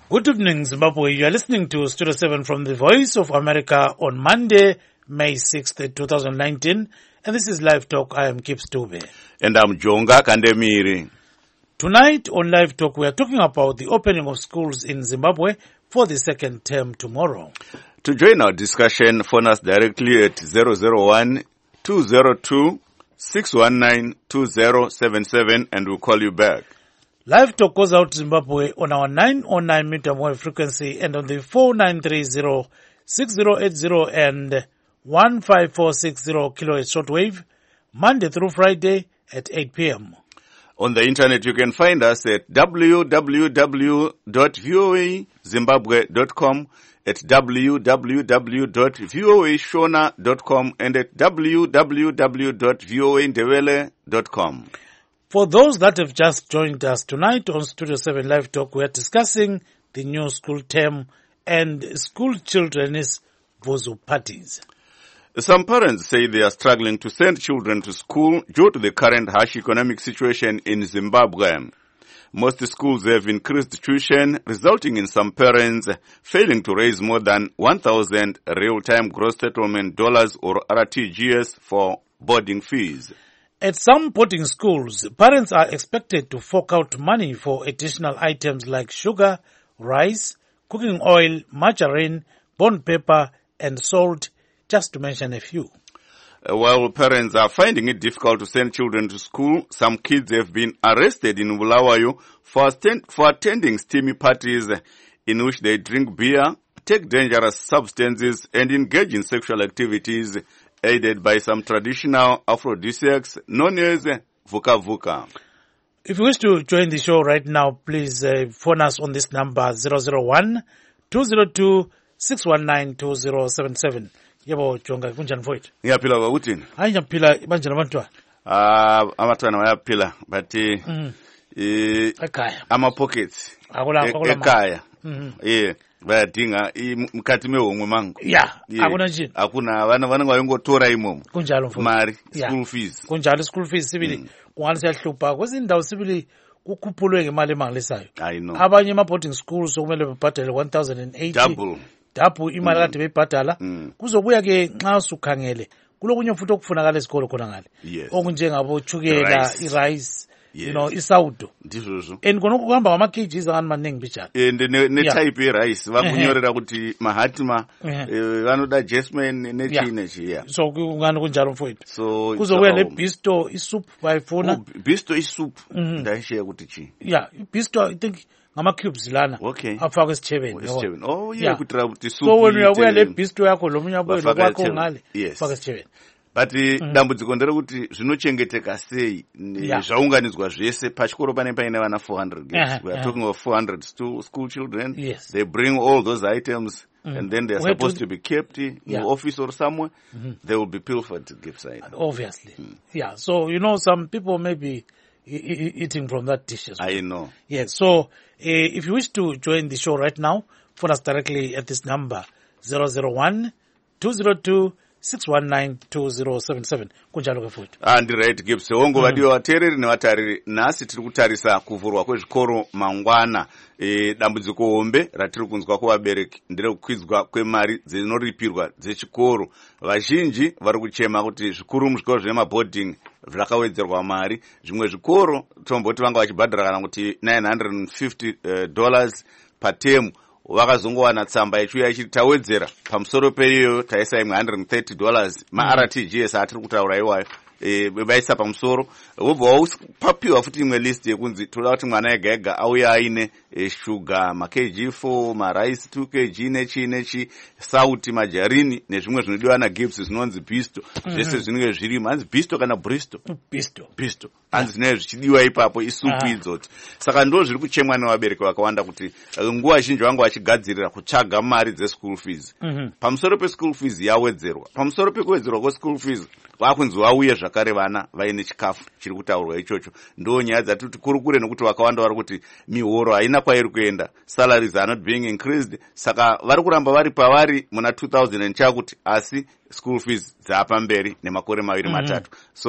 Good evening, Zimbabwe. You are listening to Studio 7 from the Voice of America on Monday, May 6th, 2019. And this is Live Talk. I am Kip Stube. And I'm Jonga Kandemiri. Tonight on Live Talk, we are talking about the opening of schools in Zimbabwe for the second term tomorrow. To join our discussion, phone us directly at 001-202-619-2077 and we'll call you back. Live Talk goes out to Zimbabwe on our 909 meter wave frequency and on the 4930, 6080 and 15460 kilohertz shortwave, Monday through Friday at 8 p.m. On the internet, you can find us at www.voazimbabwe.com, at www.voashona.com, and at www.voandebele.com. For those that have just joined us tonight on Studio 7 Live Talk, we are discussing the new school term and school children's Vuzu parties. Some parents say they are struggling to send children to school due to the current harsh economic situation in Zimbabwe. Most schools have increased tuition, resulting in some parents failing to raise more than 1,000 real-time gross settlement dollars or RTGS for boarding fees. At some boarding schools, parents are expected to fork out money for additional items like sugar, rice, cooking oil, margarine, bond paper, and salt, just to mention a few. While parents are finding it difficult to send children to school, some kids have been arrested in Bulawayo for attending steamy parties in which they drink beer, take dangerous substances, and engage in sexual activities aided by some traditional aphrodisiacs known as Vuka Vuka. If you wish to join the show right now, please phone us on this number 001-202-619-2077. Yebo Jonga kunjani mfowethu? Ngiyaphila bakuthini? Hayi ngiyaphila manje nabantwana. Abantwana bayaphila but ekhaya ama pockets ekhaya. Bayadinga mkhathi mehomwe mangu. Akuna njini. Akuna vana ngayongotora imomo. Kunjalo mfowethu. Mari school fees. Kunjalo school fees sibili kungani siyahlupha kwezindawo sibili kukhuphulwe ngemali emangalisayo. I know. Abanye ama boarding schools sokumele babhadale 1080. Double imali kade beyibhadala kuzobuya ke nxa usukhangele kulokunye futhi okufunakala esikolo khona ngale okunjengabo chukela irice you know isawudo ndizvo and konke kuhamba ngama kgs angani maningi bijana and ne type ye rice vakunyorera kuti mahatima vanoda jasmine nechine chiya so kungani kunjalo mfowethu so kuzobuya le bisto isoup bayifuna bisto isoup ndayishiya kuti chi bisto I think ngama cubes lana afaka esithebeni kutira kuti soup so wena uyabuya le bisto yakho lo munye abuye lokho ngale faka esithebeni but dambudziko nderekuti zvinochengeteka sei zvaunganidzwa zvese pachikoro pane paine vana 400 we are talking of 400 school children. They bring all those items and then they are supposed to be kept in the office or somewhere. They will be pilfered to give side obviously. So you know some people may be eating from that dish as well. I know. So if you wish to join the show right now, phone us directly at this number 001-202-619-2077. Kunjalo ke futhi. Right Gibbs. Hongo vadiwa vateereri nevatariri nhasi tiri kutarisa kuvhurwa kwezvikoro mangwana. Dambudziko hombe ratiri kunzwa kuvabereki nderekukwidza kwemari dzinoripirwa dzechikoro. Vazhinji vari kuchema kuti zvikuru muzvikoro zvine maboarding zvakawedzerwa mari. Zvimwe zvikoro tomboti vanga vachibhadhara kana kuti $950 per term. Vakazongowana tsamba yechiuya ichiti tawedzera pamusoro peiyo taisa imwe $130 ma-RTGS atiri kutaura iwayo vaisa pamusoro wobva papiwa futi imwe list yekunzi toda kuti mwana ega ega auya aine sugar ma-kg4 marice 2kg nechi sauti majarini nezvimwe zvinodiwa naGibbs zvinonzi bisto zvese zvinenge zvirimo hanzi bisto kana bristo bisto hanzi zvinenge zvichidiwa ipapo isupu idzoti saka ndo zviri kuchemwa nevabereki vakawanda kuti nguva zhinji vanga vachigadzirira kutsvaga mari dzeschool fees pamusoro peschool fees yawedzerwa pamusoro pekuwedzerwa kweschool fees vakunzi vauye zvakare vana vaine chikafu chiri kutaurwa ichocho ndo nyaya dzatiti kurukure nekuti vakawanda vari kuti mihoro haina kwairi kuenda salaries are not being increased saka vari kuramba vari pavari muna 2000 chakuti asi school fees dzaapamberi nemakore maviri matatu so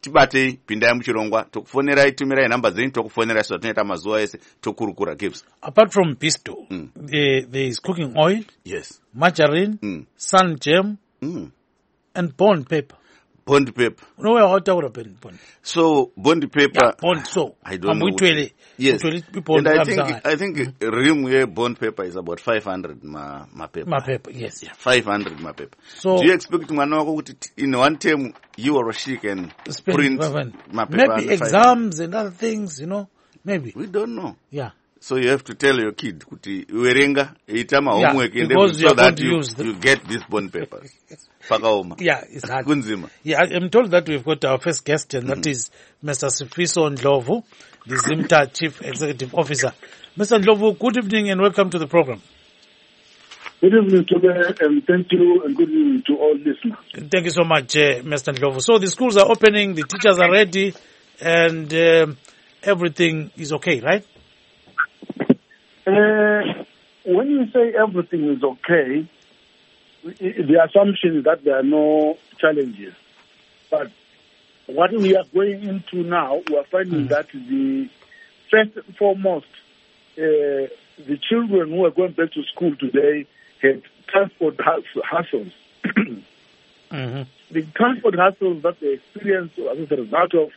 tibatei, pindai muchirongwa, tokufonerai, tumirai nhamba dzenyu, tokufonerai zvatunoita mazuva ese, tokurukura Gibbs. Apart from Pisto, there is cooking oil, yes, margarine, sun jam, and bond paper. Bond paper. No way out of bond. So bond paper. Yeah, bond. So I don't know. Yes, and I think real bond paper is about 500 ma paper. Ma paper, yes, yeah. 500 ma paper. So do you expect in one term you or she can print ma paper? Maybe exams and other things, you know. Maybe we don't know. Yeah. So you have to tell your kid kuti uerenga itama homework and so that you get these bond papers. Yeah, it's hard. Yeah, I'm told that we've got our first guest, and that is Mr. Sifiso Ndlovu, the Zimta Chief Executive Officer. Mr. Ndlovu, good evening and welcome to the program. Good evening to them, and thank you, and good evening to all listeners. Thank you so much, Mr. Ndlovu. So the schools are opening, the teachers are ready, and everything is okay, right? When you say everything is okay, the assumption is that there are no challenges. But what we are going into now, we are finding that the first and foremost, the children who are going back to school today had transport hassles. The transport hassles that they experienced as a result of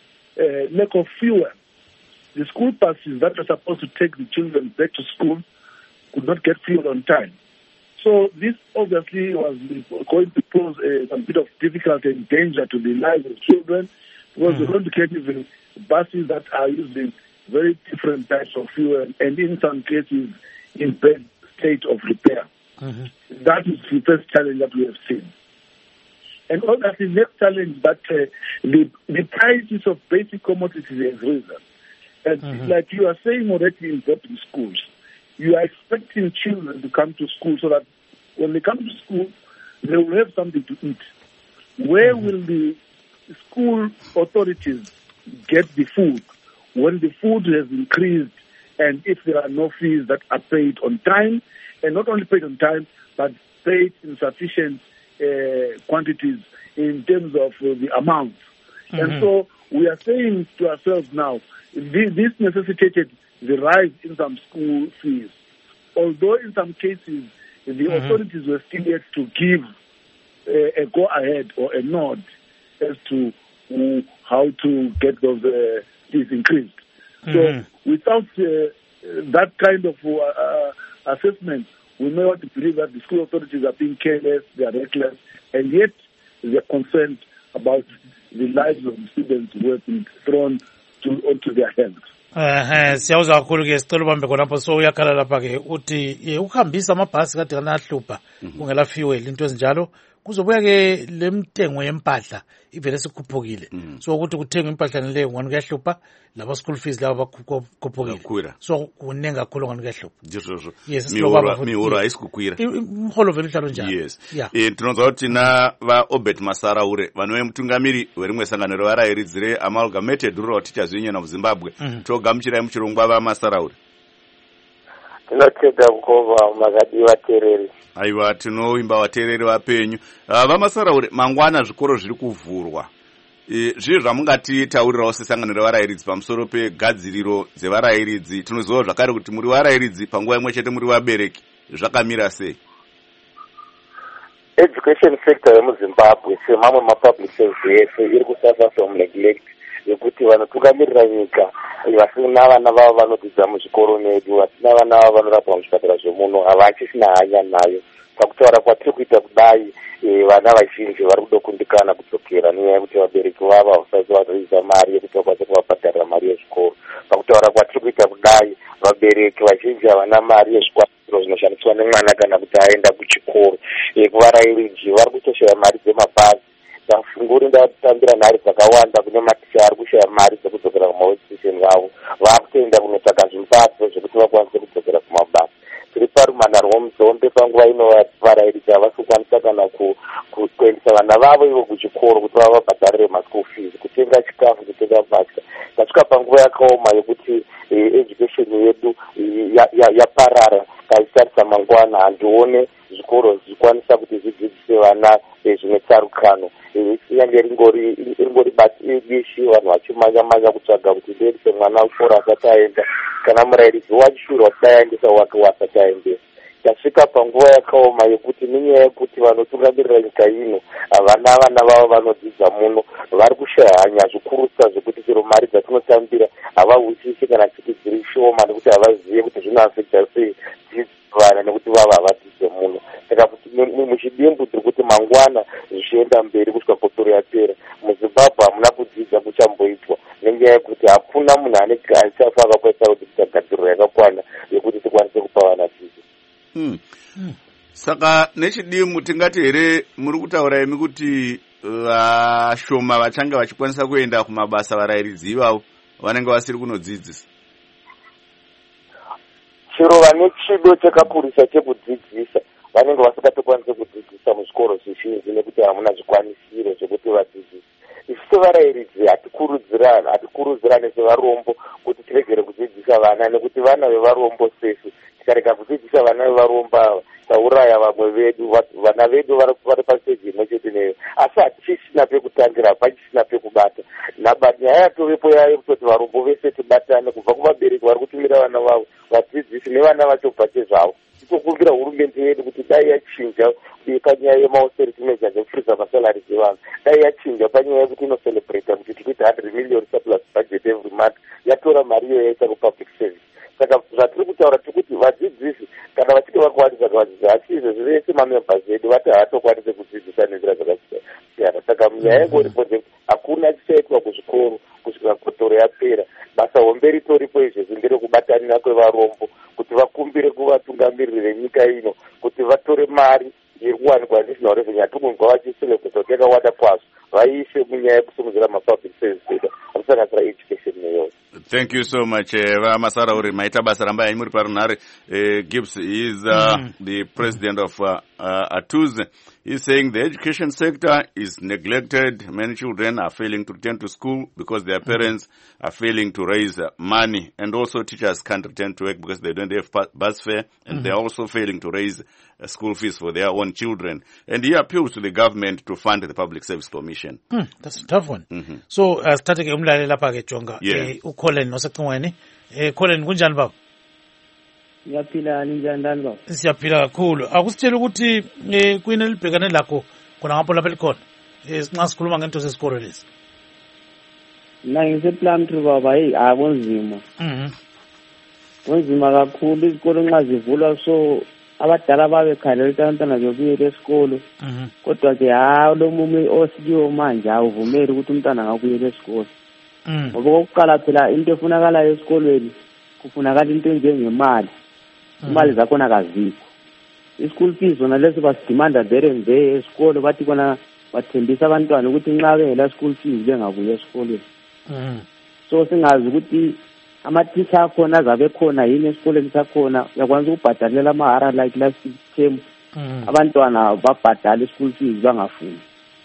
lack of fuel. The school buses that were supposed to take the children back to school could not get fuel on time. So this obviously was going to pose some bit of difficulty and danger to the lives of children, because we're going to get even buses that are using very different types of fuel and in some cases in bad state of repair. That is the first challenge that we have seen. And obviously the next challenge that the prices of basic commodities have risen. And like you are saying already in boarding schools, you are expecting children to come to school so that when they come to school, they will have something to eat. Where will the school authorities get the food when the food has increased and if there are no fees that are paid on time, and not only paid on time, but paid in sufficient quantities in terms of the amount? And so we are saying to ourselves now, this necessitated the rise in some school fees. Although in some cases the authorities were still yet to give a go-ahead or a nod as to how to get those fees increased. So without that kind of assessment, we may want to believe that the school authorities are being careless, they are reckless, and yet they are concerned about the lives of the students who have been thrown onto their hands. Siyawuza kakhulu ke sicela ubambe khonapho so uyakhala lapha ke uthi ukuhambisa amabhasi kade kana ahlupha kungela fuel into ezinjalo kuzobuya ke lemtengo yempahla ivele sikhuphukile so ukuthi kuthenga impahla leyo ngani kuyahlupha laba school fees laba bakhuphukile so kunenga kakhulu ngani kuyahlupha yes mihoro ayisikukwira umholo vele uhlalo njalo yes tinonzwa kuti na va Obert Masaraure vanove mutungamiri werimwe sangano revarairidzi reamalgamated rural teachers union of Zimbabwe togamuchirai muchirongwa va Masaraure. Tinotenda kukova makadi vatereri. Aiwa, tinoimba vatereri vapenyu. Vamasaraure, mangwana zvikoro zviri kuvhurwa. Zviri zvamungatitaurirawo sesangano revarairidzi pamusoro pegadziriro dzevarairidzi. Tinoziva zvakare kuti muri varairidzi panguva imwe chete muri vabereki. Zvakamira sei? Education sector yemuZimbabwe semamwe mapublic service yese iri kusuffer from neglect yekuti vanotungamirira nyika vasina vana vavo vanodzidza muzvikoro medu, vasina vana vavo vanorapwa muzvipatara zvemuno havachisina hanya nayo. Pakutaura kwatiri kuita kudai vana vazhinji vari kudokundikana kudzokera nenyaya yekuti vabereki vavo havasati vazoisa mari yekuti vakwanise kuvabhadharira mari yezvikoro. Pakutaura kwatiri kuita kudai vabereki vazhinji havana mari yezvikwanisiro zvinoshandiswa nemwana kana kuti aenda kuchikoro. Kuvarairidzi vari kutoshaya mari dzemabhazi. Ndafunguri ndatambira nhare dzakawanda kune maticha ari kushaya mari dzekudzokera kumahositesheni avo, vakutoenda kunotsvaka zvimubatso zvekuti vakwanise kudzokera kumabasa. Tiri parumana rwomudzombe panguva ino varairidzi havasi kukwanisa kana kuendesa vana vavo ivo kuchikoro kuti vavabhadharire maschool fees, kutenga chikafu, kutenga mbatya. Tasvika panguva yakaoma yekuti education yedu yaparara. Kaitarisa mangwana handione zviri zvikoro zvikwanisa kuti zvidzidzise vana zvine tsarukano kunyange ringori basi dishi vanhu vachimanya kutsvaga kuti ndiendese mwana kuchikoro asati aenda kana murairidzi wachishurwa kuti aendesa wake wasati aendesa. Tasvika panguva yakaoma yekuti nenyaya yekuti vanotungamirira nyika ino vana vavo vanodzidza muno vari kushaya hanya zvikurisa zvekuti chero mari dzatinotambira havahwisisi kana chiti dziri shoma nekuti havazive kuti zvinoafekta sei vana nekuti vava havadzidze muno. Saka kuti muchidimbu tiri kuti mangwana zvichienda mberi kusvika kotoro yapera muZimbabwe hamuna kudzidza kuchamboitwa nenyaya yekuti hakuna munhu achafa akakwanisa kuti tichagadziriro yakakwana yekuti tikwanise kupa vana dzidzo. Saka nechidimbu tingati here muri kutaura imi kuti vashoma vachange vachikwanisa kuenda kumabasa varairidzi ivavo vanenge vasiri kunodzidzisa? Chero vane chido chakakurisa chekudzidzisa vanenge vasikatokwanise kudzidzisa muzvikoro zvizhinji nekuti hamuna zvikwanisiro zvekuti vadzidzise. Isu sevarairidzi hatikurudzirane sevarombo kuti tiregere kudzidzisa vana nekuti vana vevarombo sesu tikareka kudzidzisa vana vevarombo ava tauraya vamwe vedu. Vana vedu vari paseji imwe chete neyo asi hatichisina pekutangira pachisina pekubata. Nyaya yatovepo yayo kutoti varombo vese tibatane kubva kuvabereki vari kutumira vana vavo vadzidzisi nevana vacho bate zvavo. Titokumbira hurumende yedu kuti dai yachinja panyaya yemausterity measures ekufurisa masalari evanhu, dai yachinja panyaya yekuti inocelebrata kuti tikuti 100 million surplus budget every month yatora mari iyo yaita kupublic service. Saka zvatiri kutaura tikuti vadzidzisi kana vachinge vakwanisa kuvadzidzisa asi izvezvi vese mamembers edu vati havatokwanise kudzidzisa nenzira dzakasiyana. Saka munyaya yengoripoti hakuna chichaitwa kuzvikoro kusvika kotoro yapera. Basa hombe ritoripo izvezvi nderekubatanira kwevarombo kuti vakumbire kuvatungamiriri venyika ino kuti vatore mari iri kuwanikwa national revenue yatikunzwa vachiselebrata kuti yakawanda kwazvo vaise munyaya yekusimudzira mapublic service sector akusanganisira education neyo. Thank you so much. Masara uri maita basa ramba muri parunhare. Gibbs is the president of ATUZ. He's saying the education sector is neglected. Many children are failing to return to school because their parents are failing to raise money. And also teachers can't return to work because they don't have bus fare. And they're also failing to raise school fees for their own children. And he appeals to the government to fund the Public Service Commission. That's a tough one. So, starting umlale lapha ke Jonga. Colin osecingweni. Colin kunjani baba? Siyaphila njani baba? Siyaphila kakhulu. Akusitshela ukuthi kuyini libhekane lakho khona ngapho lapha likhona. Nxa sikhuluma ngento sesikolo lesi. Na ngiseplam tru baba akunzima. Kunzima kakhulu izikolo nxa zivulwa so abadala babekhalela ukuthi abantwana bebuyele esikolo. Kodwa ke lo mume osikiwe manje awuvumeli ukuthi umntwana angabuyela esikolo. Ngoba kokuqala phela into efunakalayo esikolweni kufunakala into enjengemali. Imali zakhona kazikho. I-school fees zona leso basidimanda there and there esikolo bathi kona bathembisa abantwana ukuthi nxa bengela school fees bengabuya esikolweni. So singazi ukuthi amateacher akhona azabe khona yini esikoleni sakhona yakwanisa ukubhadalela amahara like last term abantwana babhadala i-school fees bangafuni.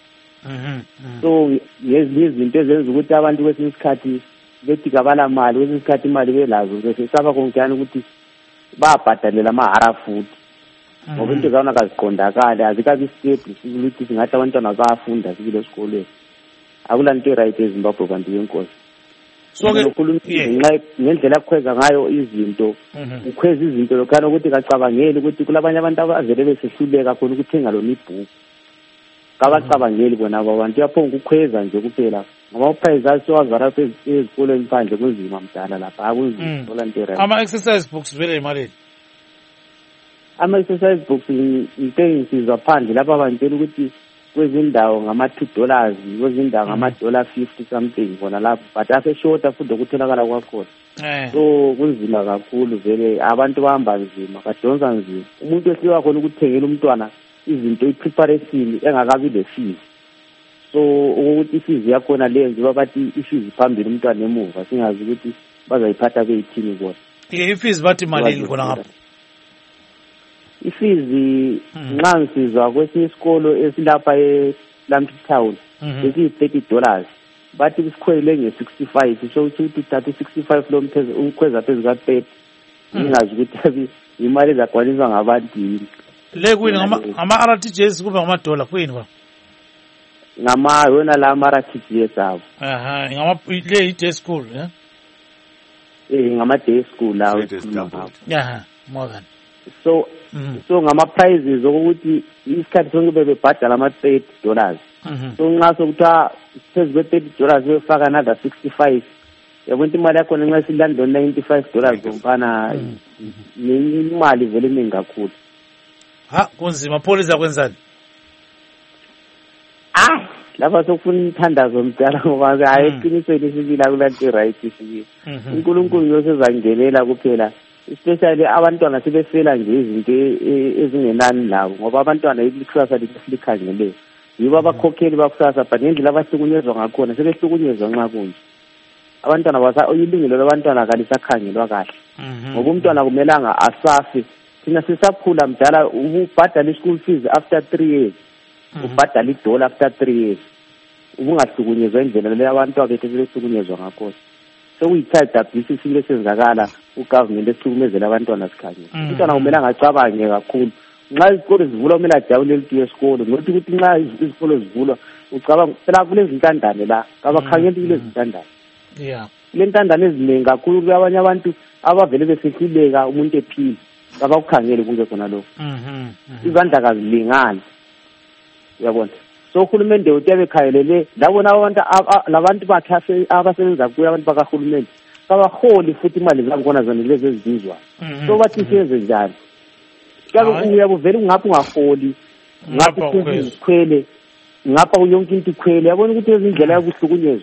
So izinto ezenza ukuthi abantu kwesinye isikhathi bethi kabala mali kwesinye isikhathi imali belazo besesaba konkuyani ukuthi babhadalela amahara futhi ngoba into zaona kaziqondakali azikabi stable ukuthi singathi abantwana bayafunda sikile esikolweni akula nto right eZimbabwe kanti yenkosi. So ngendlela akukhweza ngayo izinto ukhweza izinto lokhana ukuthi kacabangeli ukuthi kulabanye abantu abavele besehluleka khona ukuthenga lo ibhuku kabacabangeli bona abantu yaphonga ukukhweza nje kuphela ngoba uprice asiwazara ezikolweni phandle kunzima mdala lapha akunzima thola nto right. Ama-exercise books vele imalini? Ama-exercise books intengisizwa phandle lapha bantshela ukuthi kwezindawo ngama-$2 kwezindawo ngama-50 something khona lapho but aseshota futhi okutholakala kwakhona. So kunzima kakhulu vele abantu bahamba nzima badonsa nzima. Umuntu esiwa khona ukuthengela umntwana izinto i-preparation engakabi le-fees. So ukuthi i-fees yakhona leyenziwa bathi i-fees phambili umntwana emuva singazi ukuthi bazayiphatha beyithini bona. I-fees bathi malini khona ngapha? I-fees nxa ngisizwa kwesinye isikolo esilapha eLamtham Town besiyi-$30 bathi kusikhwele nge-65 so ukuthi uthatha u-65 lo umkhweza phezu ka-30 ingazi ukuthi imali ezagcwaliswa ngabantu yini. le kwini ngama-RTGS kube ngamadola kwini ba yona la ama-RTGS abo le i-day school ngama-day school lawo more than so ngama-prizes okuthi isikhathi sonke bebebhadala ama-$30 so nxa sokuthiwa phezu kwe-$30 befaka another 65 yabona imali yakhona nxa silanda $95 zomfana imali vele eningi kakhulu kunzima pholisa kwenzani lapha sokufuna imthandazo mdala ngoba hayi eqinisweni sibila kulanto right sibili uNkulunkulu yosezangenela kuphela especially abantwana sebefela nje izinto ezingenani labo ngoba abantwana ikusasa likhangeleyo yibo abakhokheli bakusasa but ngendlela abahlukunyezwa ngakhona sebehlukunyezwa nxa kunje abantwana ilungelo labantwana kalisakhangelwa kahle ngoba umntwana kumelanga asafe thina sisakhula mdala ubhadala i-school fees after 3 years ubhadala $1 after 3 years ubungahlukunyezwa indlela le abantu abethu sebehlukunyezwa ngakhona sokuyi-child abuse isile senzakala ugovernment esihlukumezela abantwana sikhangela umntwana kumele angacabange kakhulu nxa izikolo zivulwa kumele ajabule elithi yesikolo nokuthi ukuthi nxa izikolo zivulwa ucabanga phela kulezi ntandane la kabakhangeli kulezi ntandane kule ntandane eziningi kakhulu abanye abantu abavele besehluleka umuntu ephile kabakukhangeli kunje khona lokho izandla kazilingani uyabona so uhulumende uthi abekhangelele labona labantu bakhe abasebenza kuyo abantu bakahulumende kabaholi futhi imali zakhona zona lezi ezizwa so bathi siyenze njani kabe uyabuvela ngapha ungaholi ngapha ukhwele ngapha yonke into ikhwele yabona ukuthi ezindlela yakuhlukunyezwa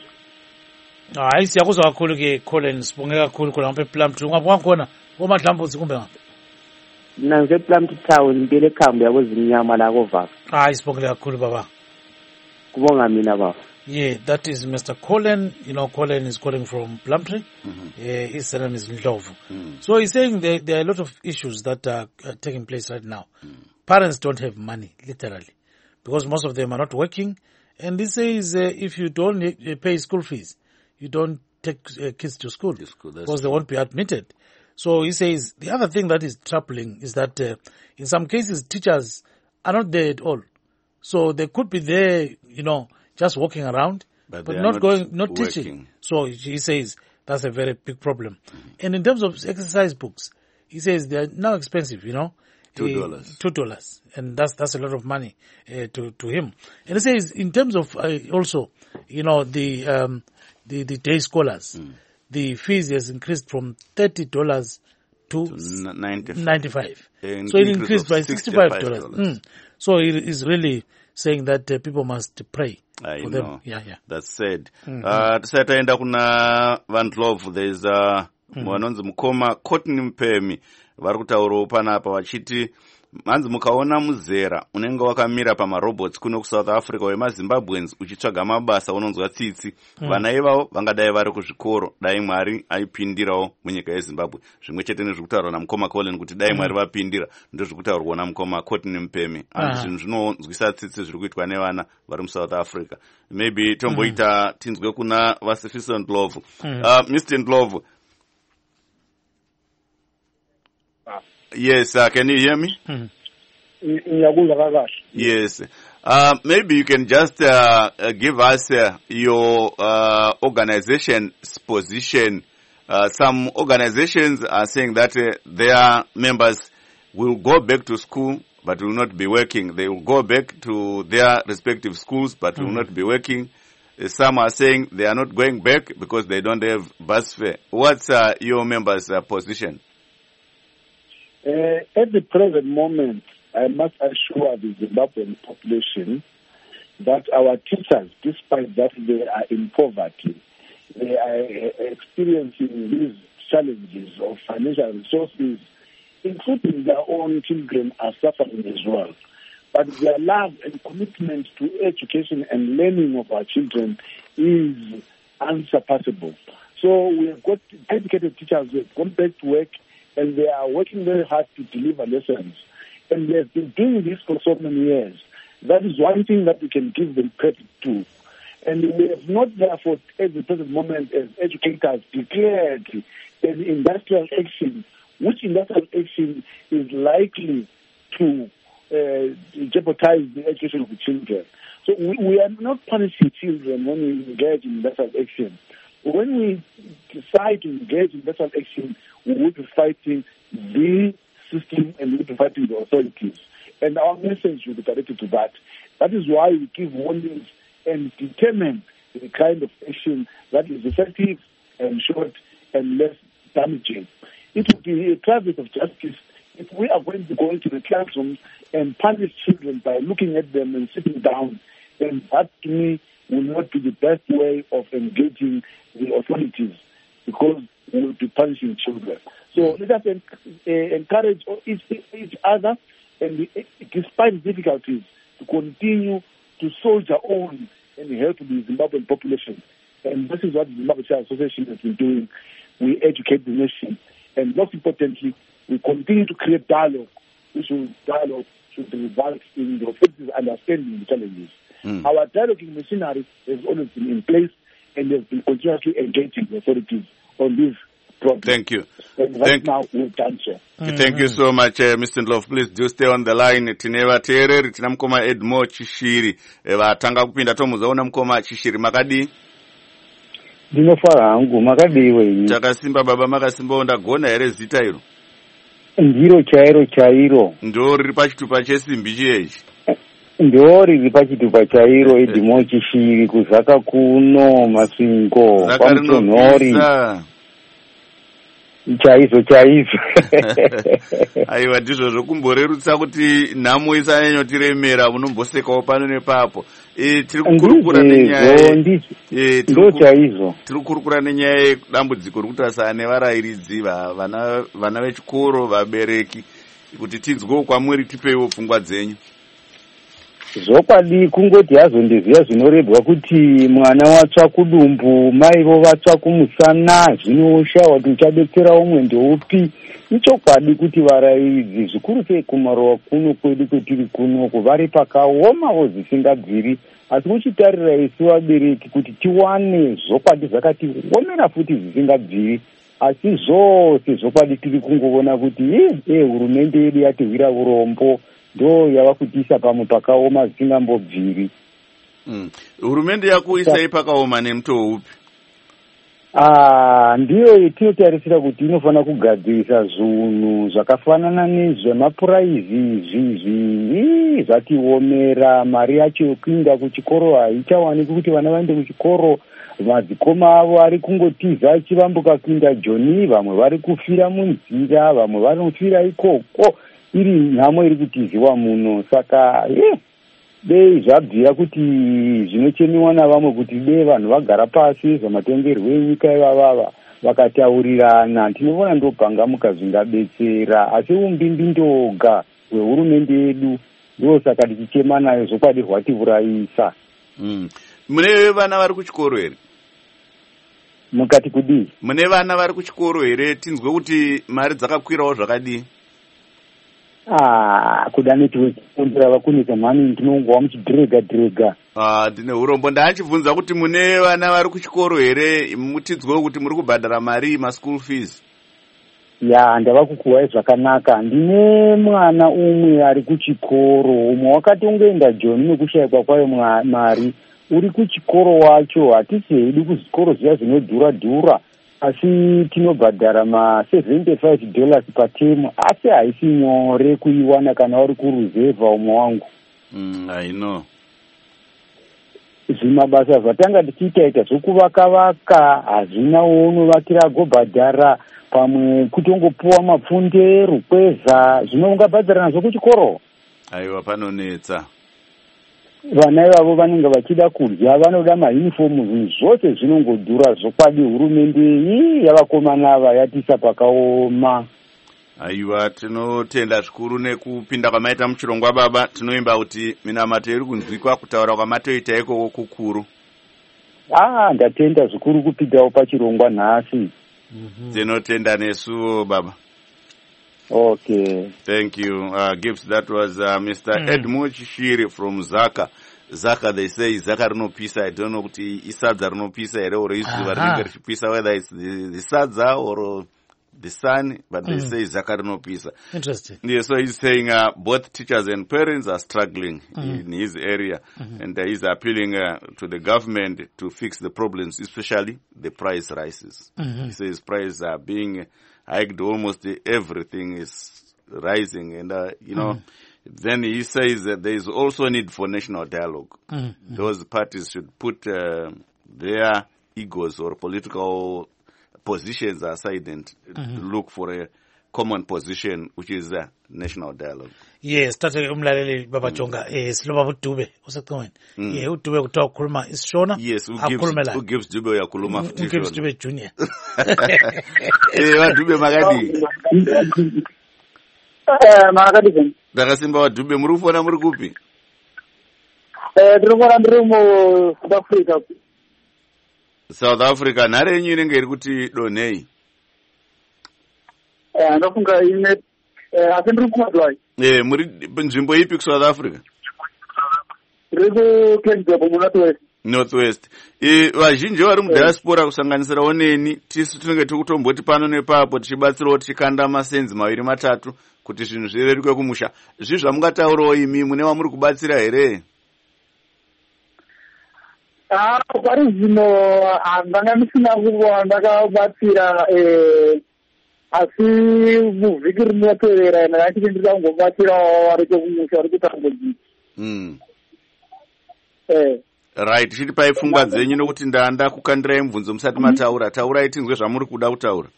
hayi siyakuzwa kakhulu ke Colin sibonge kakhulu khona ngapha ePlumtree ngapha khona koMahlambuzi kumbe ngapha mina ngisePlumtree town impela ekhambo yakozimnyama la kovaka hayi sibonge kakhulu baba kubonga mina baba that is Mr. Colin. Colin is calling from Plumtree. His name is Ndlovu. So he's saying there are a lot of issues that are taking place right now. Parents don't have money, literally, because most of them are not working. And he says if you don't pay school fees, you don't take kids to school because they won't be admitted. So he says the other thing that is troubling is that in some cases teachers are not there at all. So they could be there, just walking around, but not teaching. So he says that's a very big problem. And in terms of exercise books, he says they are now expensive, $2. $2. And that's a lot of money to him. And he says in terms of also, the day scholars, the fees has increased from $30 to $95. So it increased by $65. So he is really saying that people must pray. I for know. Them. Yeah. That's said. Tisataenda kuna Vandlov, there is mwanonzi mukoma Courtney Mpemi vari kutaurawo panapa vachiti manzi mukaona muzera unenge wakamira pamarobots kuno kuSouth Africa wemaZimbabweans uchitsvaga mabasa unonzwa tsitsi vana ivavo vangadai vari kuzvikoro dai Mwari aipindirawo munyika yeZimbabwe. Zvimwe chete nezvikutaurwa namukoma Colin kuti dai Mwari vapindira ndozvikutaurwa namukoma Courtney Mpemi. Zvinhu zvinonzwisa tsitsi zviri kuitwa nevana vari muSouth Africa. Maybe tomboita tinzwe kuna Vasifiso Ndlovu. Mr. Ndlovu. Yes, can you hear me? Yes. Maybe you can just give us your organization's position. Some organizations are saying that their members will go back to school but will not be working. They will go back to their respective schools but will not be working. Some are saying they are not going back because they don't have bus fare. What's your members' position? At the present moment, I must assure the Zimbabwean population that our teachers, despite that they are in poverty, they are experiencing these challenges of financial resources, including their own children are suffering as well. But their love and commitment to education and learning of our children is unsurpassable. So we have got dedicated teachers who have gone back to work, and they are working very hard to deliver lessons. And they have been doing this for so many years. That is one thing that we can give them credit to. And we have not, therefore, at the present moment, as educators, declared an industrial action, which industrial action is likely to jeopardize the education of the children. So we are not punishing children when we engage in industrial action. When we decide to engage in industrial action, we will be fighting the system and we will be fighting the authorities. And our message will be directed to that. That is why we give warnings and determine the kind of action that is effective and short and less damaging. It would be a crisis of justice if we are going to go into the classroom and punish children by looking at them and sitting down. Then that, to me, will not be the best way of engaging the authorities, because we will be punishing children. So let us encourage each other, and despite difficulties, to continue to soldier on and help the Zimbabwean population. And this is what the Zimbabwe Child Association has been doing. We educate the nation. And most importantly, we continue to create dialogue. Dialogue should result in the authorities understanding the challenges. Our dialoguing machinery has always been in place and has been continuously engaging the authorities on this problem. Thank you. And right now, we've done so. Thank you so much, Mr. Ndlovu. Please do stay on the line. Tine vateereri tina mukoma Edmore Chishiri vatanga kupinda tomuzaona mukoma Chishiri makadi. Ndinofara hangu makadiwe. Takasimba baba, makasimba. Ndagona here zita iro? Ndiro chairo. Ndo riri pachitupa chesimbi chiyechi? Ndo riri pachitupa chairo. Edmore Chishiri kuzaka kuno masvingo. Zaka rinopisa. Chaizo. Aiwa, ndizvo zvokumborerutsa kuti nhamo isanyanyotiremera, munombosekawo pano nepapo. Tiri kukurukura nenyaya yedambudziko rekuti vasava nevarairidzi, vana vechikoro, vabereki, kuti tinzwewo kwamuri, tipeiwo pfungwa dzenyu. Zvokwadi kungoti hazo ndiziva zvinorebwa kuti mwana watsva kudumbu, maivo vatsva kumusana, zvinoshawa kuti uchadetsera umwe ndeupi. Ichokwadi kuti varairidzi zvikuru sei kumaruwa kuno kwedu kwetiri kuno vari pakaomawo zvisingabviri, asi kuchitarira isu vabereki kuti tiwane zvokwadi zvakatiomera futi zvisingabviri, asi zvose zvokwadi tiri kungoona kuti hurumende yedu yatihwira urombo, ndo yava kutiisa pamwe pakaoma zvisingambobviri. Hurumende yakuisai pakaoma nemutoo upi? Ndiyo yetinotarisira kuti inofanira kugadzirisa zvinhu zvakafanana nezvemapuraizi izvi zvatiomera. Mari yacho yokuinda kuchikoro haichawanikwi kuti vana vaende kuchikoro. Madzikoma avo ari kungotiza achivambuka kuinda Joni, vamwe vari kufira munzira, vamwe vari kufira ikoko. Iri nhamo iri kutiziwa muno. Saka dei zvabvira kuti zvinochemiwa navamwe kuti dei vanhu vagara pasi zvamatongerwo enyika ivavava vakataurirana, tinoona ndobhangamuka zvingabetsera. Asi umbimbi ndoga hwehurumende yedu ndo saka tichichema nayo zvokwadi rwatiurayisa. Mune vana vari kuchikoro here? Mukati kudii? Mune vana vari kuchikoro here? Tinzwe kuti mari dzakakwirawo zvakadii? Kuda netiwekundira vakunisa mhani tinongowa muchidhirega. Ndine urombo. Ndachibvunza kuti mune vana vari kuchikoro here, mutinzwewo kuti muri kubhadhara mari maschool fees? Ndava kukuwai zvakanaka. Ndine mwana umwe ari kuchikoro, umwe wakatongoenda Joni nekushayikwa kwayo mari. Uri kuchikoro wacho, hatisi hedu kuzvikoro zviya zvinodhura, asi tinobhadhara $75 patemu, asi haisi nyore kuiwana kana uri kuruzevha umwe wangu. I know. Zvimabasa zvatanga tichiita zvokuvaka hazvina unovakira agobhadhara, pamwe kutongopuwa mapfunde, rukweza, zvino ungabhadhara nazvo kuchikoro. Aiwa, panonetsa. Vana ivavo vanenge vachida kudya, vanoda mayunifomu, zvinhu zvose zvinongodhura. Zvokwadi hurumende yavakomana ava yatiisa pakaoma. Aiwa, tinotenda zvikuru nekupinda kwamaita muchirongwa baba. Tinoimba kuti minamato iri kunzwikwa, kutaura kwamatoita ikoko kukuru. Ndatenda zvikuru kupindawo pachirongwa nhasi. Tinotenda nesuwo baba. Okay. Thank you. Gifts, that was Mr. Edmore Chishiri from Zaka. Zaka, they say Zaka rinopisa. I don't know kuti isadza rinopisa here or izuva rinenge richipisa, whether it's the sadza or the sun, but they say Zakarinopisa. Interesting. Yeah, so he's saying both teachers and parents are struggling in his area, and he's appealing to the government to fix the problems, especially the price rises. He says prices are being hiked, almost everything is rising, and then he says that there is also a need for national dialogue. Those parties should put their egos or political positions aside and look for a common position, which is national dialogue. Yes, tatake umlaleli baba Jonga siloba uDube usecingweni. uDube kuthiwa ukhuluma isishona. Yes, who gives Dube uyakhuluma futhi. Who gives Dube Junior. Dube makadi. Makadi. Dakasimba Dube muri kufona muri kupi? Ndiri mu South Africa. South Africa nhare yenyu inenge iri kuti donei. Ndofunga ine asi ndiri kumadwai. Muri nzvimbo ipi kuSouth Africa? Ndiri kuKentsburg muNorthwest. Northwest. Vazhinji vari mudiaspora kusanganisirawo neni tisu tinenge tikutomboti pano nepapo tichibatsirawo tichikanda masenzi 2-3 kuti zvinhu zvireruke kumusha. Zvizvi zvamungataurawo imi mune wamuri kubatsira here? Pari zvino ndanga ndisina kuva ndakabatsira asi muvhiki rinotevera ndakachiti ndiri kungobatsirawo vari kumusha vari kutambudzika. Right, chitipai pfungwa dzenyu nokuti ndakukandirai mubvunzo musati mataura. Taurai tinzwe zvamuri kuda kutaura.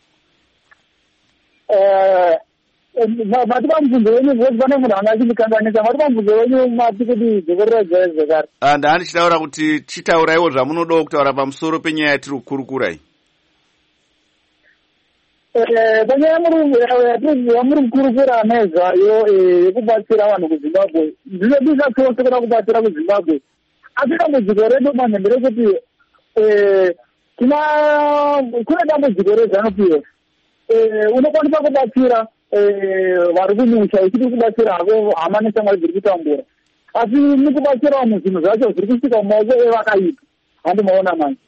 Mati pamubvunzo wenyu zvoti pane munhu anga achikanganisa. Mati pamubvunzo wenyu mati kuti dzokorera zvekare. Ndanga ndichitaura kuti chitauraiwo zvamunodawo kutaura pamusoro penyaya yatiri kukurukurai. Panyaya yamuri kukurukura nezvayo yekubatsira vanhu kuZimbabwe, ndinodisa chose kuda kubatsira kuZimbabwe. Asi dambudziko redu manje rekuti kune dambudziko reZANU-PF. Unokwanisa kubatsira vari kumusha uchiri kubatsira havo hama neshamwari dziri kutambura. Asi nikubatsira vanhu zvinhu zvacho zviri kusvika mumaoko evakaipa. Handimaona manje.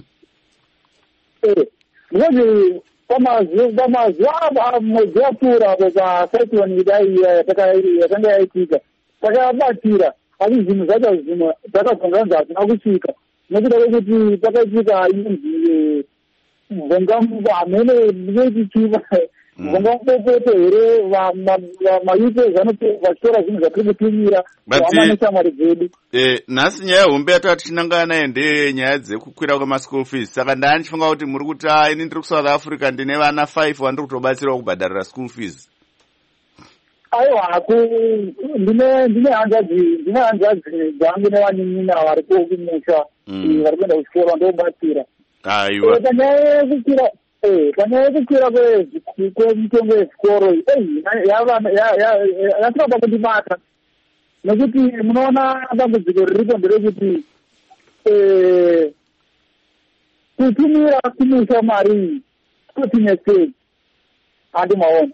Ndinozi pamazuva mwedzi wapfuura apo pacyclone kudai yakanga yaitika takabatsira, asi zvinhu zvacho zvimwe zvakazonganza hazvina kusvika nekuda kwekuti pakaitika inonzi mvongamamene nechichiva mvongamupopoto here mayuti ezvaNU-PF vachitora zvinhu zvatiri kutumira hama neshamwari dzedu. Nhasi nyaya hombe yatova tichinangana nayo ndeyenyaya dzekukwira kwema-school fees. Saka ndanga ndichifunga kuti muri kuti ini ndiri kuSouth Africa ndine vana 5 vandiri kutobatsirawo kubhadharira school fees. Aiwa, ndine hanzvadzi dzangu nevanin'ina variko kumusha vari kuenda kuchikoro ndobatsira. Aiwa. Panyaya yekukwira kwemitengo yezvikoro yasvika pakundimata nekuti munoona dambudziko riripo nderekuti kutumira kumusha mari kotinesei handimaona.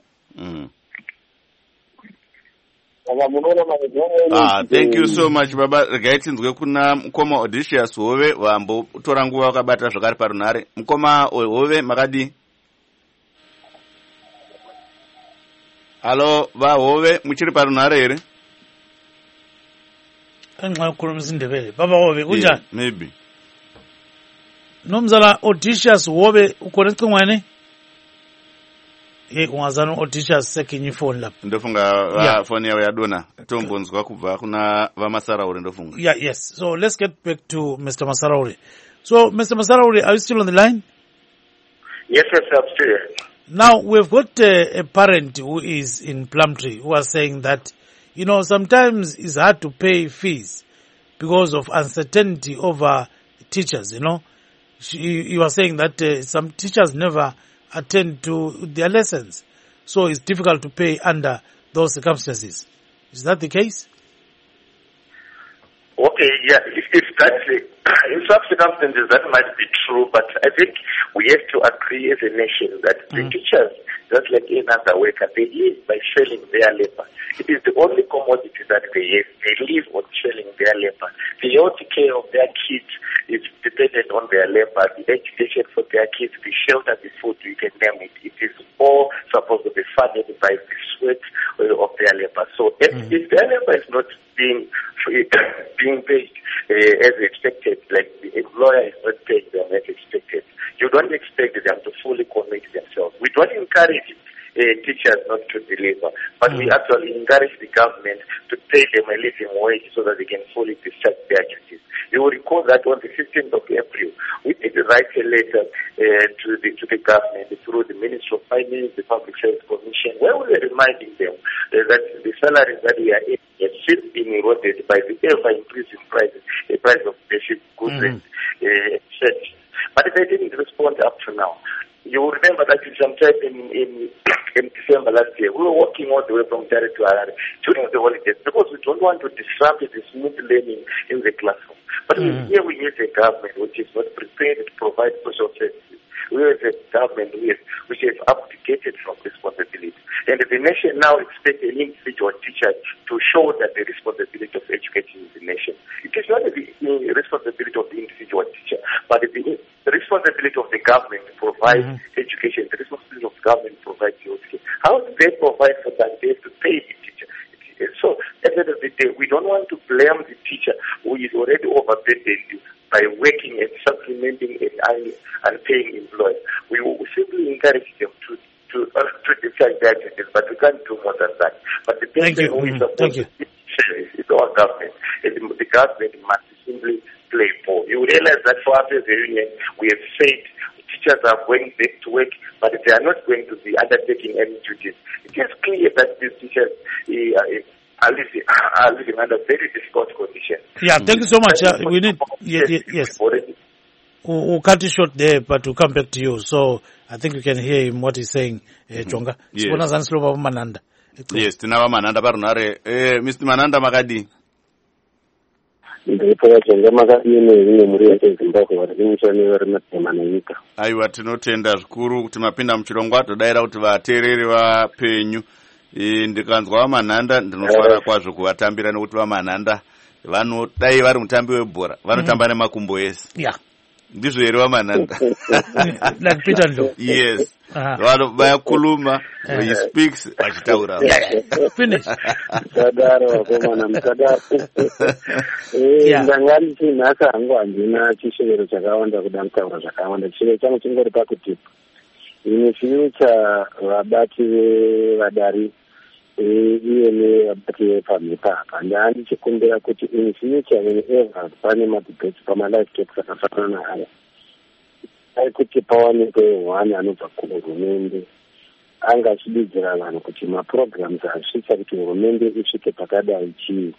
Thank you so much baba. Regai tinzwe kuna mukoma Odysseus Hove vambotora nguva vakabata zvakare parunhare. Mukoma Hove makadi? Halo vaHove muchiri parunhare here? Kanxa ukhuluma isindebele. Baba Hove kunjani? Maybe. Nomzala Odysseus Hove ukhona ecingweni? Ungazana Odysseus sekinyi phone lapha. Ndofunga phone yawo yadona. Tombonzwa kubva kuna vaMasaraure ndofunga. Yes. So let's get back to Mr. Masaraure. So Mr. Masaraure, are you still on the line? Yes, I'm still here. Now we've got a parent who is in Plumtree who was saying that, sometimes it's hard to pay fees because of uncertainty over teachers, He was saying that some teachers never attend to their lessons, so it's difficult to pay under those circumstances. Is that the case? Okay, yeah, if that's in some circumstances that might be true, but I think we have to agree as a nation that the teachers, just like any other worker, they live by selling their labor. It is the only commodity that they have. They live on selling their labor. The health care of their kids is dependent on their labor. The education for their kids, the shelter, the food, you can name it. It is all supposed to be funded by the sweat of their labor. So if their labor is not being paid as expected, like the employer is not paying them as expected, you don't expect them to fully commit themselves. We don't encourage teachers not to deliver, but we actually encourage the government to pay them a living wage so that they can fully discharge their duties. You will recall that on the 15th of April, we did write a letter to the government through the Ministry of Finance, the Public Service Commission, where we were reminding them that the salaries that we are in have still been eroded by the ever-increasing the price of basic goods and services. But they didn't respond up to now. You will remember that sometime in December last year, we were walking all the way from Tare to Harare during the holidays because we don't want to disrupt the smooth learning in the classroom. But here we have a government which is not prepared to provide social services. We have a government which has abdicated from responsibility. And the nation now expects an individual teacher to show that the responsibility of educating the nation. It is not the responsibility of the individual teacher, but the responsibility of the government to provide education, the responsibility of the government to provide healthcare. How do they provide for that? They have to pay the teacher. So at the end of the day, we don't want to blame the teacher who is already overburdened by working and supplementing and paying employees. We simply encourage them to discharge their duties, but we can't do more than that. But the person who is supposed to is our government. And the government must simply play ball. You realize that for us as a union, we have said teachers are going back to work, but they are not going to be undertaking any duties. It is clear that these teachers are living under very difficult conditions. Yeah, thank you so much. We need, yes. We'll cut it short there, but we'll come back to you. So I think you can hear him what he's saying, Chonga. Yes, tinava Mananda parunare. Mr. Mananda makadi. Aiwa, tinotenda zvikuru kuti mapinda muchirongwa todaira kuti vateereri vapenyu ndikanzwa vamanhanda ndinofara kwazvo kuvatambira nekuti vamanhanda vanodai vari mutambi webhora vanotamba nemakumbo ese. Yeah. Ndizvo here vamanhanda. Like Peter Ndo. Yes. Vayakuluma, he speaks vachitaura. Finish. Mutadaro wakomana mutadaro. Ndangani tinhaka hangu handina chishevero chakawanda kuda kutaura zvakawanda. Chishevero changu chingori pakuti ini chiri vabati vevadari iye nevabati vepamhepa apa ndandichikumbira kuti in future whenever pane madebate pamalife talks akafanana haya ai kuti pawanikwe one anobva kuhurumende anga achididzira vanhu kuti maprograms asvitsa kuti hurumende isvike pakadai chii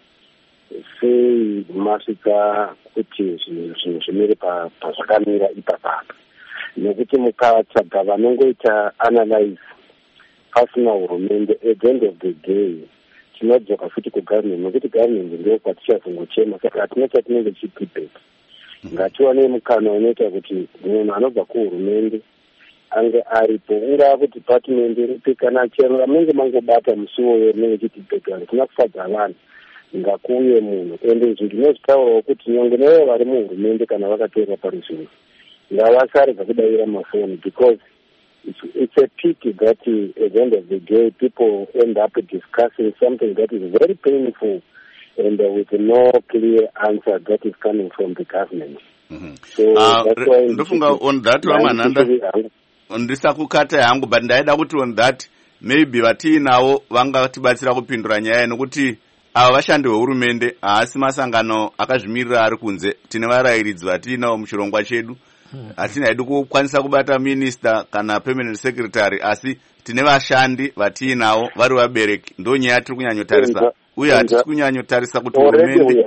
sei masvika kuti zvinhu zvimire pazvakamira ipapapa nekuti mukatsvaga vanongoita analyze pasina hurumende at the end of the day tinodzoka futi kugovernment nekuti government ndio kwatichazongochema saka hatina chatinenge chidebate. Ngatiwane mukana unoita kuti munhu anobva kuhurumende ange aripo ungava kuti department iripi kana chero munenge mangobata musuwo wenenge chidebate hatina kufadza vanhu ngakuuye munhu ende izvi ndinozvitaurawo kuti nyangwe nevo vari muhurumende kana vakateera paruzvinhu ngavasarega kudayira mafoni because it's a pity that at the end of the day people end up discussing something that is very painful and with no clear answer that is coming from the government. So that's why ndofunga on that vamanhanda ndisakukata yangu but ndaida kuti on that maybe vatiinavo vangatibatsira kupindura nyaya nokuti ava vashandi vehurumende haasi masangano akazvimirira ari kunze. Tine varayiridzi vatiinavo muchirongwa chedu. Hatina hedu kukwanisa kubata minister kana permanent secretary asi tine vashandi vatiinavo vari vabereki. Ndo nyaya tiri kunyanyotarisa uye hatisi kunyanyotarisa kuti hurumende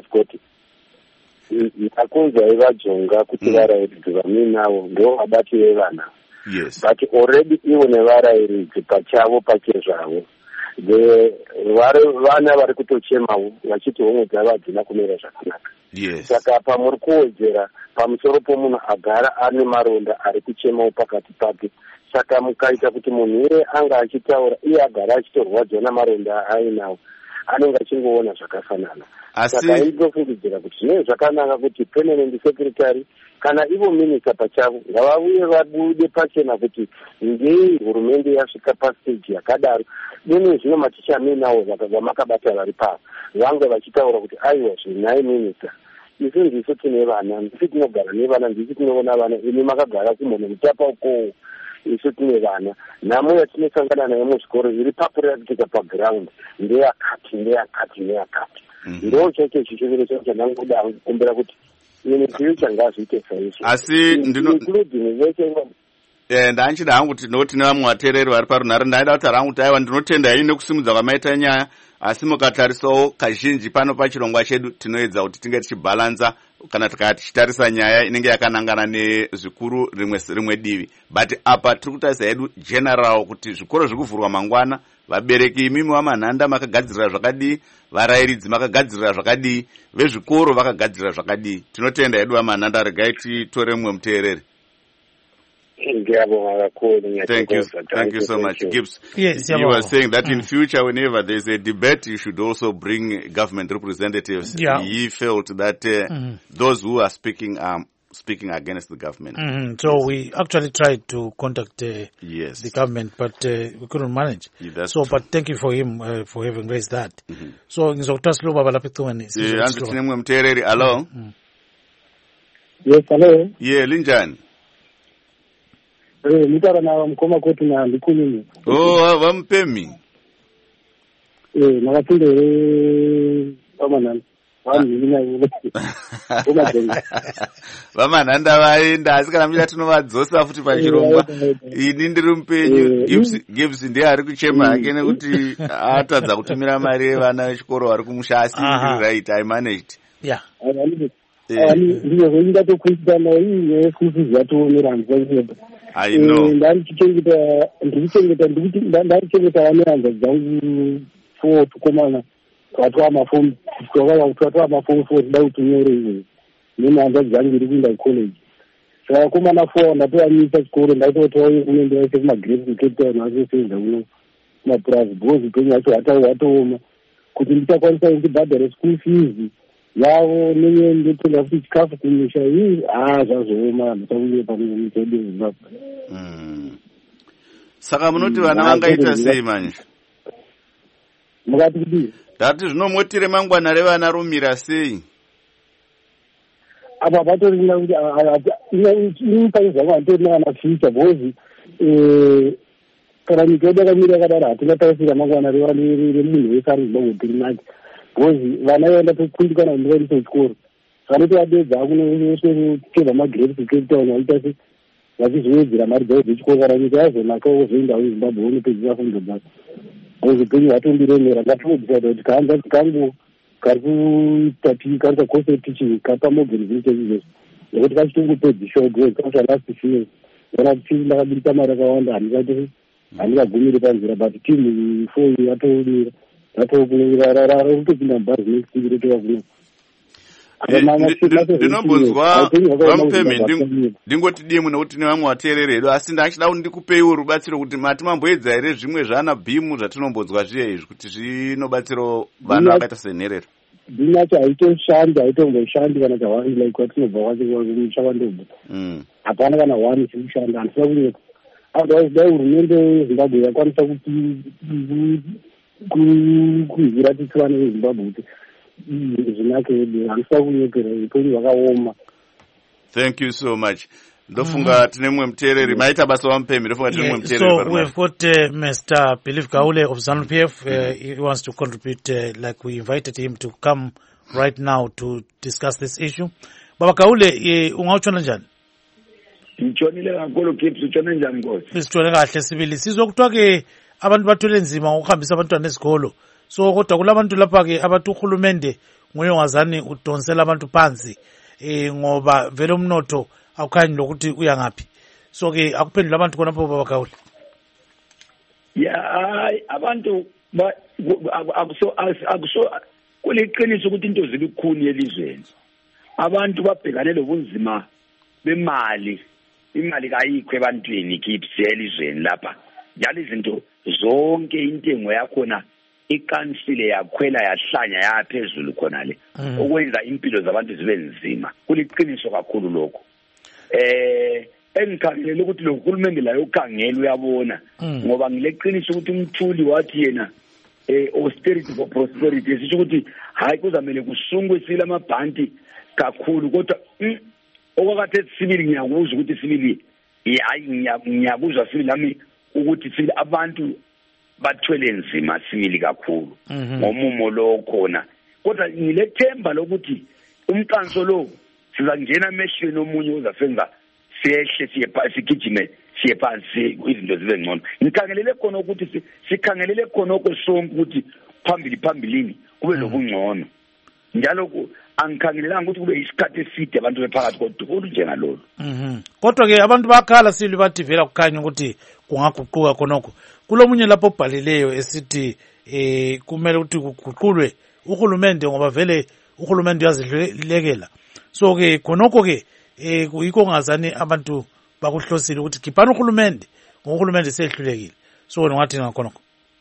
ndakunzwa ivajonga kuti varayiridzi vamuinavo ndo vabati vevana. Yes. But already ivo nevarayiridzi pachavo pachezvavo vana vari kutochemawo vachiti homwe dzavo hadzina kumira zvakanaka. Saka pamuri kuwedzera pamusoro pomunhu agara ane maronda ari kuchemawo pakati pake. Saka mukaita kuti munhu iye anga achitaura iye agara achitorwadzwa namaronda ainawo, anenge achingoona zvakafanana. Saka inofungidzira kuti zvinenge zvakanaka kuti permanent secretary kana ivo minista pachavo ngavauye vabude pachena kuti ngei hurumende yasvika pastage yakadaro. Dini zvino maticha amenawo vamakabata vari pavo vange vachitaura kuti aiwa zvinai minista, isu ndisu tine vana, ndisu tinogara nevana, ndisu tinoona vana, imi makagara kumhono mutapa ukowo, isu tine vana. Nhamo yatinosangana nayo muzvikoro iri papuratika paground ndeyakati ndeyakati ndeyakati. Ndo chete chichiviro chacho chandangoda kukumbira kuti ini future ngazviite saizvo. Asi ndanchida hangu kuti ndoti nevamwe vateereri vari parunhare ndaida kuti rangu kuti aiwa ndinotenda ini nekusimudza kwamaita nyaya, asi mukatarisawo kazhinji pano pachirongwa chedu tinoedza kuti tinge tichibhalanza kana tichitarisa nyaya inenge yakanangana nezvikuru rimwe divi. But apa tiri kutarisa hedu general kuti zvikoro zviri kuvhurwa mangwana, vabereki imimi vamanhanda makagadzirira zvakadii, varayiridzi makagadzirira zvakadii, vezvikoro vakagadzirira zvakadii. Tinotenda hedu vamanhanda, regai titore mumwe muteereri. Thank you so much, Gibbs. Yes, you were saying that in future, whenever there's a debate, you should also bring government representatives. He felt that those who are speaking are speaking against the government. So we actually tried to contact the government, but we couldn't manage. But thank you for him for having raised that. So ngizokutasa baba lapithuani. Anditinemwe mteereri. Hello. Yes, hello. Linjani? Mutara na mkoma kwetu na ndikunini. Vampemi. Nakatinde pamanani. Vamanhanda vaenda asi kana muchida tinovadzosa futi pachirongwa. Ini ndiri mupenyu. Gibbs ndiye ari kuchema hake nekuti atadza kutumira mari yevana vechikoro vari kumusha, asi right, I managed. Ndiyo ingatokuitana iyi fufu zvatoomera hanzi. I know. Ndarichengeta vane hanza dzangu 4 tukomana twatwa mafomu for kuda kutinyore izvi nenhanza dzangu iri kuenda kucollege. Saka vakomana 4 ndatoanyisa chikoro ndaitotaura kunoenda ese kumagrades kucape town asosenza kuno kumapurazi because upenyu hwacho hwatooma kuti ndichakwanisa ndibhadhare school fees yavo nendotenda kuti chikafu kumusha ii zvazooma ndichakuye pamuchedu Zimbabwe. Saka munoti vana vangaita sei manje? Mukati kuti ndati zvinomotire mangwana revana romira sei? Apa patorina kuti inipai zvangu handitorina kana future because kana nyika yedu yakamira yakadaro hatingatarisira mangwana remunhu wese ari Zimbabwe tiri nake because vana vaenda tokundikana ndivaendesa kuchikoro vanoti vadedza kunoteva magrades kucape town vaita se vachizowedzera mari dzavo dzechikoro kana nyika yazonakawo zoendawo Zimbabwe unopedzisa fundo dzako because upenyu hwatondiremera. Ngatiodecida kuti kahanzvadzi kangu kari kuita kari kacourse teaching kapa mobilization izvezvo nekuti kachitongopedzishawo because kakuta last year kana kuti ndakabudisa mari akawanda handingagumiri panzira but team 4 yatoomira ratokutopinda mubhazi next week rotova kuno. Ndinobonzwa vamupemi ndingoti dimu nekuti nevamwe vateereri hedu, asi ndachida kuti ndikupeiwo rubatsiro kuti mati mamboedza here zvimwe zvana bhimu zvatinombonzwa zviya izvi kuti zvinobatsirawo vana vakaita senherero. Ndinacho haitomboshandi kana chawani like kwatinobva kwachomuchawandobva hapana kana wani chikushanda handisina kunyeka. Otherwise dai hurumende yeZimbabwe yakwanisa kuivira tisi vana veZimbabwe kuti zvinake hedu handisina kunyekera upenyu hwakaoma. Thank you so much. Ndofunga tine mumwe muteereri maita basa wamupemi. Ndofunga tine mumwe muteereri. So we've got Mr. Belief Gaule of ZANU-PF. He wants to contribute like we invited him to come right now to discuss this issue. Baba Gaule, ungawuchona njani? Ngitshonile kakhulu Gibbs, utshone njani Nkosi? Sitshone kahle sibili. Sizwa kuthiwa ke abantu bathwele nzima ngokuhambisa abantwana esikolo. So kodwa kulabantu lapha ke abathi uhulumende nguye ongazani udonsela abantu phansi ngoba vele umnotho awukhanyi lokuthi uya ngaphi. So ke akuphendula abantu khonapho Baba Gaule. Hayi abantu akuso kuliqiniso ukuthi into zilukhuni elizweni. Abantu babhekane lobunzima bemali, imali kayikho ebantwini kithi elizweni lapha. Njalo izinto zonke intengo yakhona ikansile yakhwela yahlanya yaphezulu khona le. Okwenza impilo zabantu zibe nzima. Kuliqiniso kakhulu lokho. Engikhangelele ukuthi lo hulumende la yokhangela uyabona ngoba ngileqiniso ukuthi umthuli wathi yena austerity for prosperity esisho ukuthi hayi kuzamele kusungwe sile amabhanti kakhulu kodwa okwakathe sibili ngiyakuzwa ukuthi sibili hayi ngiyakuzwa sibili nami ukuthi sibili abantu bathwele nzima sibili kakhulu ngomumo lo khona kodwa ngilethemba lokuthi umqanso lo sizangena emehlweni omunye uzasenza siyehle sigijime siye phansi izinto zibe ngcono. Ngikhangelele khona ukuthi sikhangelele khona okusonke ukuthi phambilini kube lobungcono. Njalo angikhangelelanga ukuthi kube isikhathi eside abantu bephakathi kodwa njengalolu. Kodwa ke abantu bakhala sili bathi vela kukhanya ukuthi kungaguquka khonokho. Kulomunye lapho obhalileyo esithi kumele ukuthi kuguqulwe uhulumende ngoba vele uhulumende uyazidlekela. So ke khonokho ke yikho ngazani abantu bakuhlosile ukuthi khiphana uhulumende ngohulumende sehlulekile. So ngathi ngakhonokho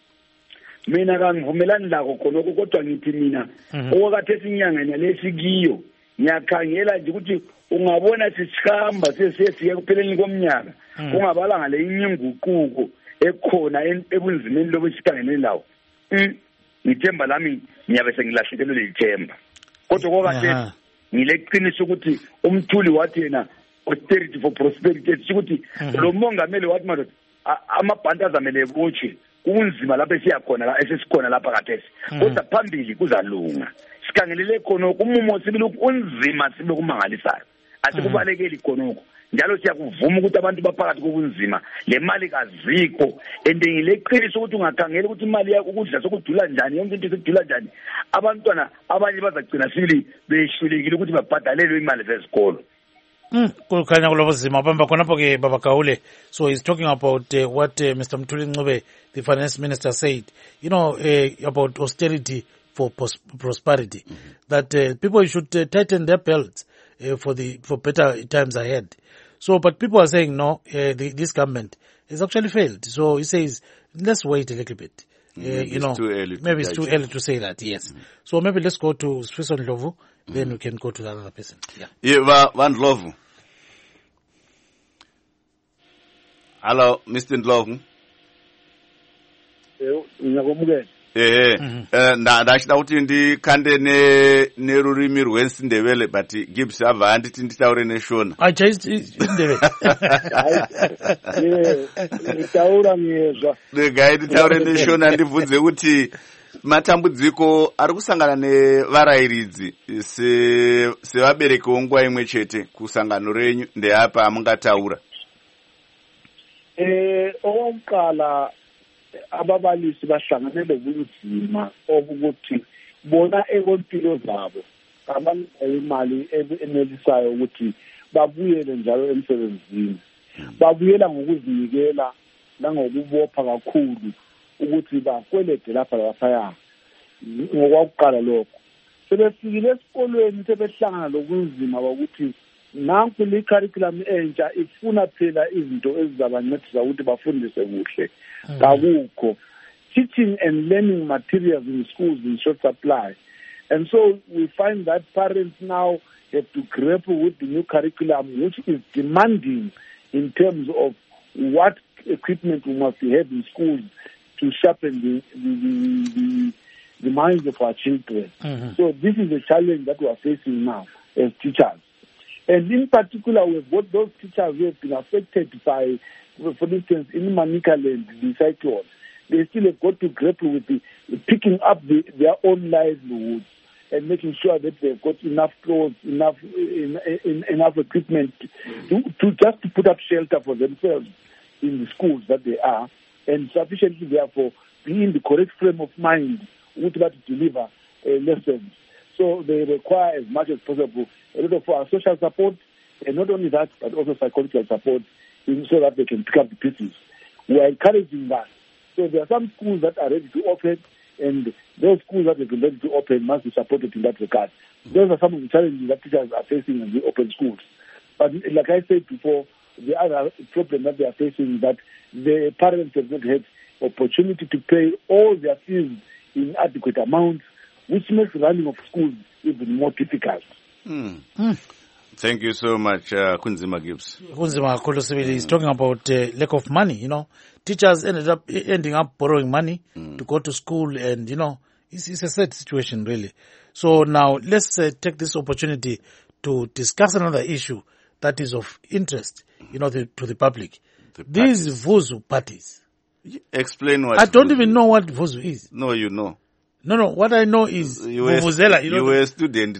mina kangivumelani lakho khonokho kodwa ngithi mina okwakathe esinyangeni lesikiyo ngiyakhangela nje ukuthi ungabona sisihamba sesiye kupheleni komnyaka kungabalanga le inguquko ekhona ebunzimeni lobusihlangene lawo. Ngithemba lami ngiyabe sengilahlekelwe lethemba kodwa okwakathe ngileqiniso ukuthi umthuli wathi yena austerity for prosperity ukuthi lo mongameli wathi madoda amabhanti azamele botshwe kunzima lapha esiyakhona esesikhona lapha kathesi kodwa phambili kuzalunga. Sikhangelele khona umumo sibili unzima sibe kumangalisayo asikubalekeli khonoko njalo siyakuvuma ukuthi abantu baphakathi kobunzima le mali kazikho endengileqiniso ukuthi ungakhangela ukuthi imali yakho ukudla sokudula njani yonke into sekudula njani abantwana abanye bazagcina sibili behlulekile ukuthi babhadalelwe imali zesikolo. Kukhanya kulobuzima bamba khonapho ke Baba Gaule. So he's talking about what Mr. Mthuli Ncube, the finance minister, said, about austerity for prosperity, that people should tighten their belts for better times ahead. So, but people are saying no, this government has actually failed. So he says, let's wait a little bit. Maybe it's too early to say that. Yes. So maybe let's go to Swiss Ndlovu. Then we can go to the other person. Yeah, Van Ndlovu. Hello, Mr. Ndlovu. Ndachida kuti ndikhande nerurimi rweSindebele but Gibbs abva anditi nditaure neshona. Regai nditaure neshona ndibvunze kuti matambudziko ari kusangana nevarayiridzi sevabereki venguva imwe chete kusangano renyu ndeapa amungataura. Okokuqala ababalisi bahlangane lobunzima obukuthi bona ekompilo zabo abanayo imali enelisayo ukuthi babuyele njalo emsebenzini. Babuyela ngokuzinikela nangokubopha kakhulu ukuthi bakwelede lapha laphaya. Ngokwakuqala lokho sebefikile esikolweni sebehlangana lobunzima bokuthi nanku le curriculum entsha ifuna phela izinto ezizabancedisa ukuthi bafundise kuhle. Kakukho teaching and learning materials in schools in short supply, and so we find that parents now have to grapple with the new curriculum, which is demanding in terms of what equipment we must have in schools to sharpen the minds of our children. So this is a challenge that we are facing now as teachers. And in particular, we've got those teachers who have been affected by, for instance, in Manicaland, the cyclone. They still have got to grapple with picking up their own livelihoods and making sure that they've got enough clothes, enough equipment to just to put up shelter for themselves in the schools that they are, and sufficiently, therefore, be in the correct frame of mind to deliver lessons. So they require, as much as possible, a lot of our social support, and not only that, but also psychological support, so that they can pick up the pieces. We are encouraging that. So there are some schools that are ready to open, and those schools that have been ready to open must be supported in that regard. Those are some of the challenges that teachers are facing in the open schools. But like I said before, the other problem that they are facing is that the parents have not had opportunity to pay all their fees in adequate amounts, which makes running of schools even more difficult. Thank you so much, Kunzima Gibbs. Kunzima Kolosibili is talking about lack of money. You know, teachers ending up borrowing money to go to school, and you know, it's a sad situation really. So now let's take this opportunity to discuss another issue that is of interest, you know, to the public. These Vuzu parties. Explain what. I don't even know what Vuzu is. No, you know. No. What I know is Vuvuzela. You were a student.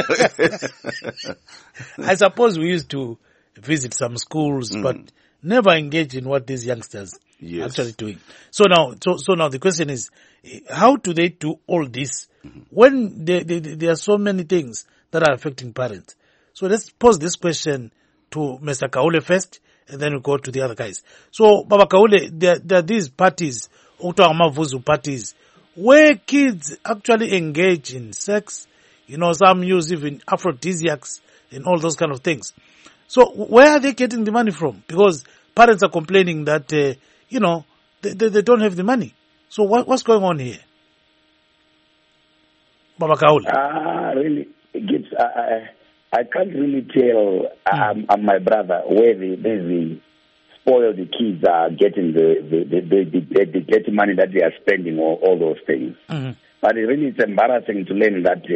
I suppose we used to visit some schools, but never engage in what these youngsters are actually doing. So now the question is, how do they do all this when there are so many things that are affecting parents? So let's pose this question to Mr. Kaule first, and then we'll go to the other guys. So, Baba Kaule, there are these parties, Vuzu parties, where kids actually engage in sex, you know, some use even aphrodisiacs and all those kind of things. So where are they getting the money from? Because parents are complaining that, you know, they don't have the money. So what's going on here? Baba Kaule. Really, Gibbs, I can't really tell my brother where the spoiled kids are getting the dirty money that they are spending on all those things. But really, it's embarrassing to learn that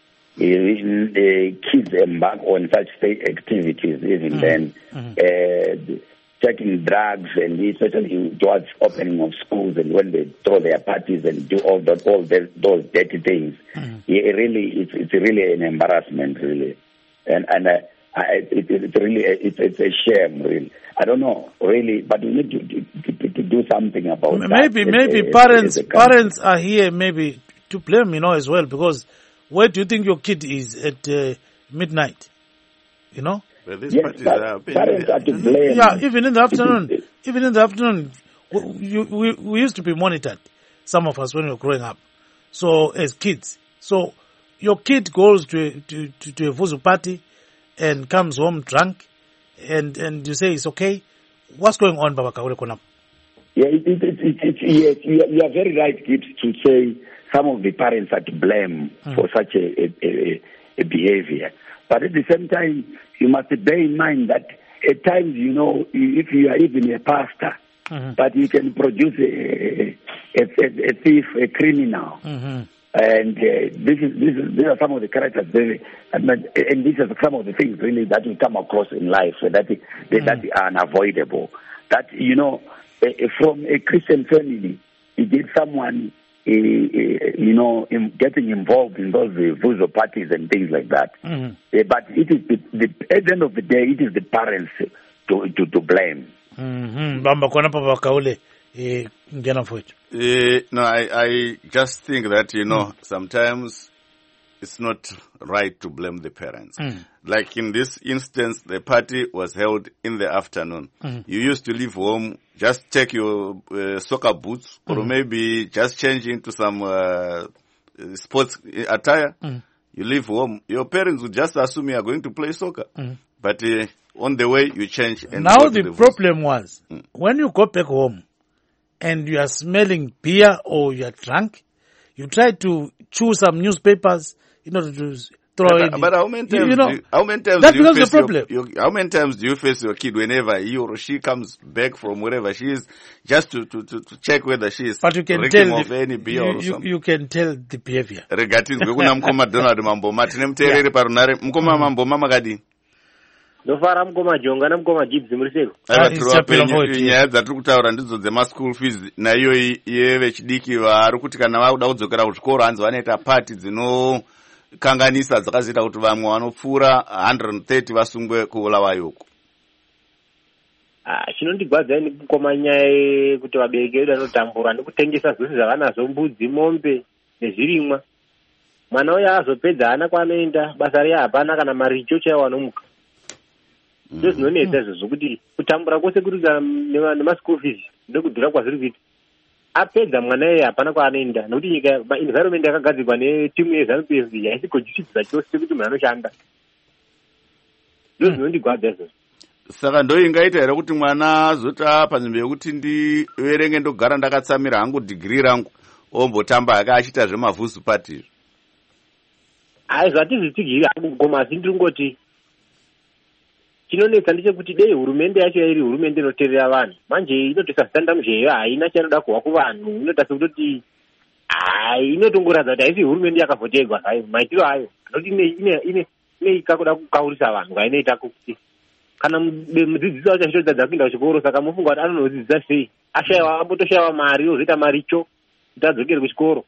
kids embark on such activities, even then, taking drugs, and especially towards opening of schools, and when they throw their parties and do all those dirty things. It's really an embarrassment, really. And it's a shame, really. I don't know, really, but we need to do something about that. Maybe parents are here maybe to blame, you know, as well, because where do you think your kid is at midnight? You know? Well, parents are to blame. Yeah, even in the afternoon, we used to be monitored, some of us, when we were growing up. So as kids, so your kid goes to a Vuzu party and comes home drunk, and you say it's okay. What's going on, Baba Kaule Konam? Yeah, yes, you are very right, Gibbs, to say some of the parents are to blame for such a behavior. But at the same time, you must bear in mind that at times, you know, if you are even a pastor, but you can produce a thief, a criminal. And these are some of the characters, and these are some of the things really that we come across in life that are unavoidable. That, you know, from a Christian family, you get someone, you know, getting involved in those Vuzu parties and things like that. But it is at the end of the day, it is the parents to blame. No, I just think that, you know, sometimes it's not right to blame the parents. Like in this instance, the party was held in the afternoon. You used to leave home, just take your soccer boots, or maybe just change into some sports attire. You leave home. Your parents would just assume you are going to play soccer. But on the way, you change. And now the problem was, when you go back home, and you are smelling beer or you are drunk, you try to chew some newspapers in order to throw it. But how many times? How many times do you face your kid whenever he or she comes back from wherever she is, just to check whether she is drinking of any beer or something? You can tell the behavior. ndofara mukoma jonga namukoma Gibbs muriseko nyaya dzatiri kutaura ndidzo dzemaschool fees naiyo yevechidiki vari kuti kana vakuda kudzokera kuzvikoro hanzi vanoita pati dzinokanganisa dzakazoita kuti vamwe vanopfuura 130 vasungwe kuulawa yoko. chinondigwadza ni kukoma nyaya yekuti vabereki vedu vanotambura nekutengesa zvose zvavanazo, mbudzi, mombe nezvirimwa. Mwana uyo azopedza hana kwaanoenda, basa riya hapana, kana maricho chaiwo anomuka. Ndo zvinonetsa izvo zvokuti kutambura kwose kuri nemaschool fees ndokudhura kwazviri kuita. apedza mwana iye hapana kwaanoenda nokuti nyika environment yakagadzirwa netimu yeZANU-PF haisigochichidza chose kuti munhu anoshanda. Ndizvo zvinondigwadza izvozvo. Saka ndo ingaita here kuti mwana azota panzvimbo yekuti ndiverenge ndogara ndakatsamira hangu dhigiri rangu ombotamba hake achiita zvemavhuzu pati izvo? Zvatizitigiri hangu kugoma, asi ndiringoti chinonetsa ndechekuti dei hurumende yacho iri hurumende inoteerera vanhu manje inotisa zitanda muzheyo haina chanoda kuhwa kuvanhu, inoita sekutoti inotongoratidza kuti haisi hurumende yakavhoterwa hayo maitiro ayo anoti ine kakuda kukaurisa vanhu kwainoita kuti kana mudzidzisi wacho achitotadza kuenda kuchikoro saka mufunga kuti anonodzidzisa sei, ashayiwa ambotoshayiwa mari ozoita maricho kuti adzokere kuchikoro.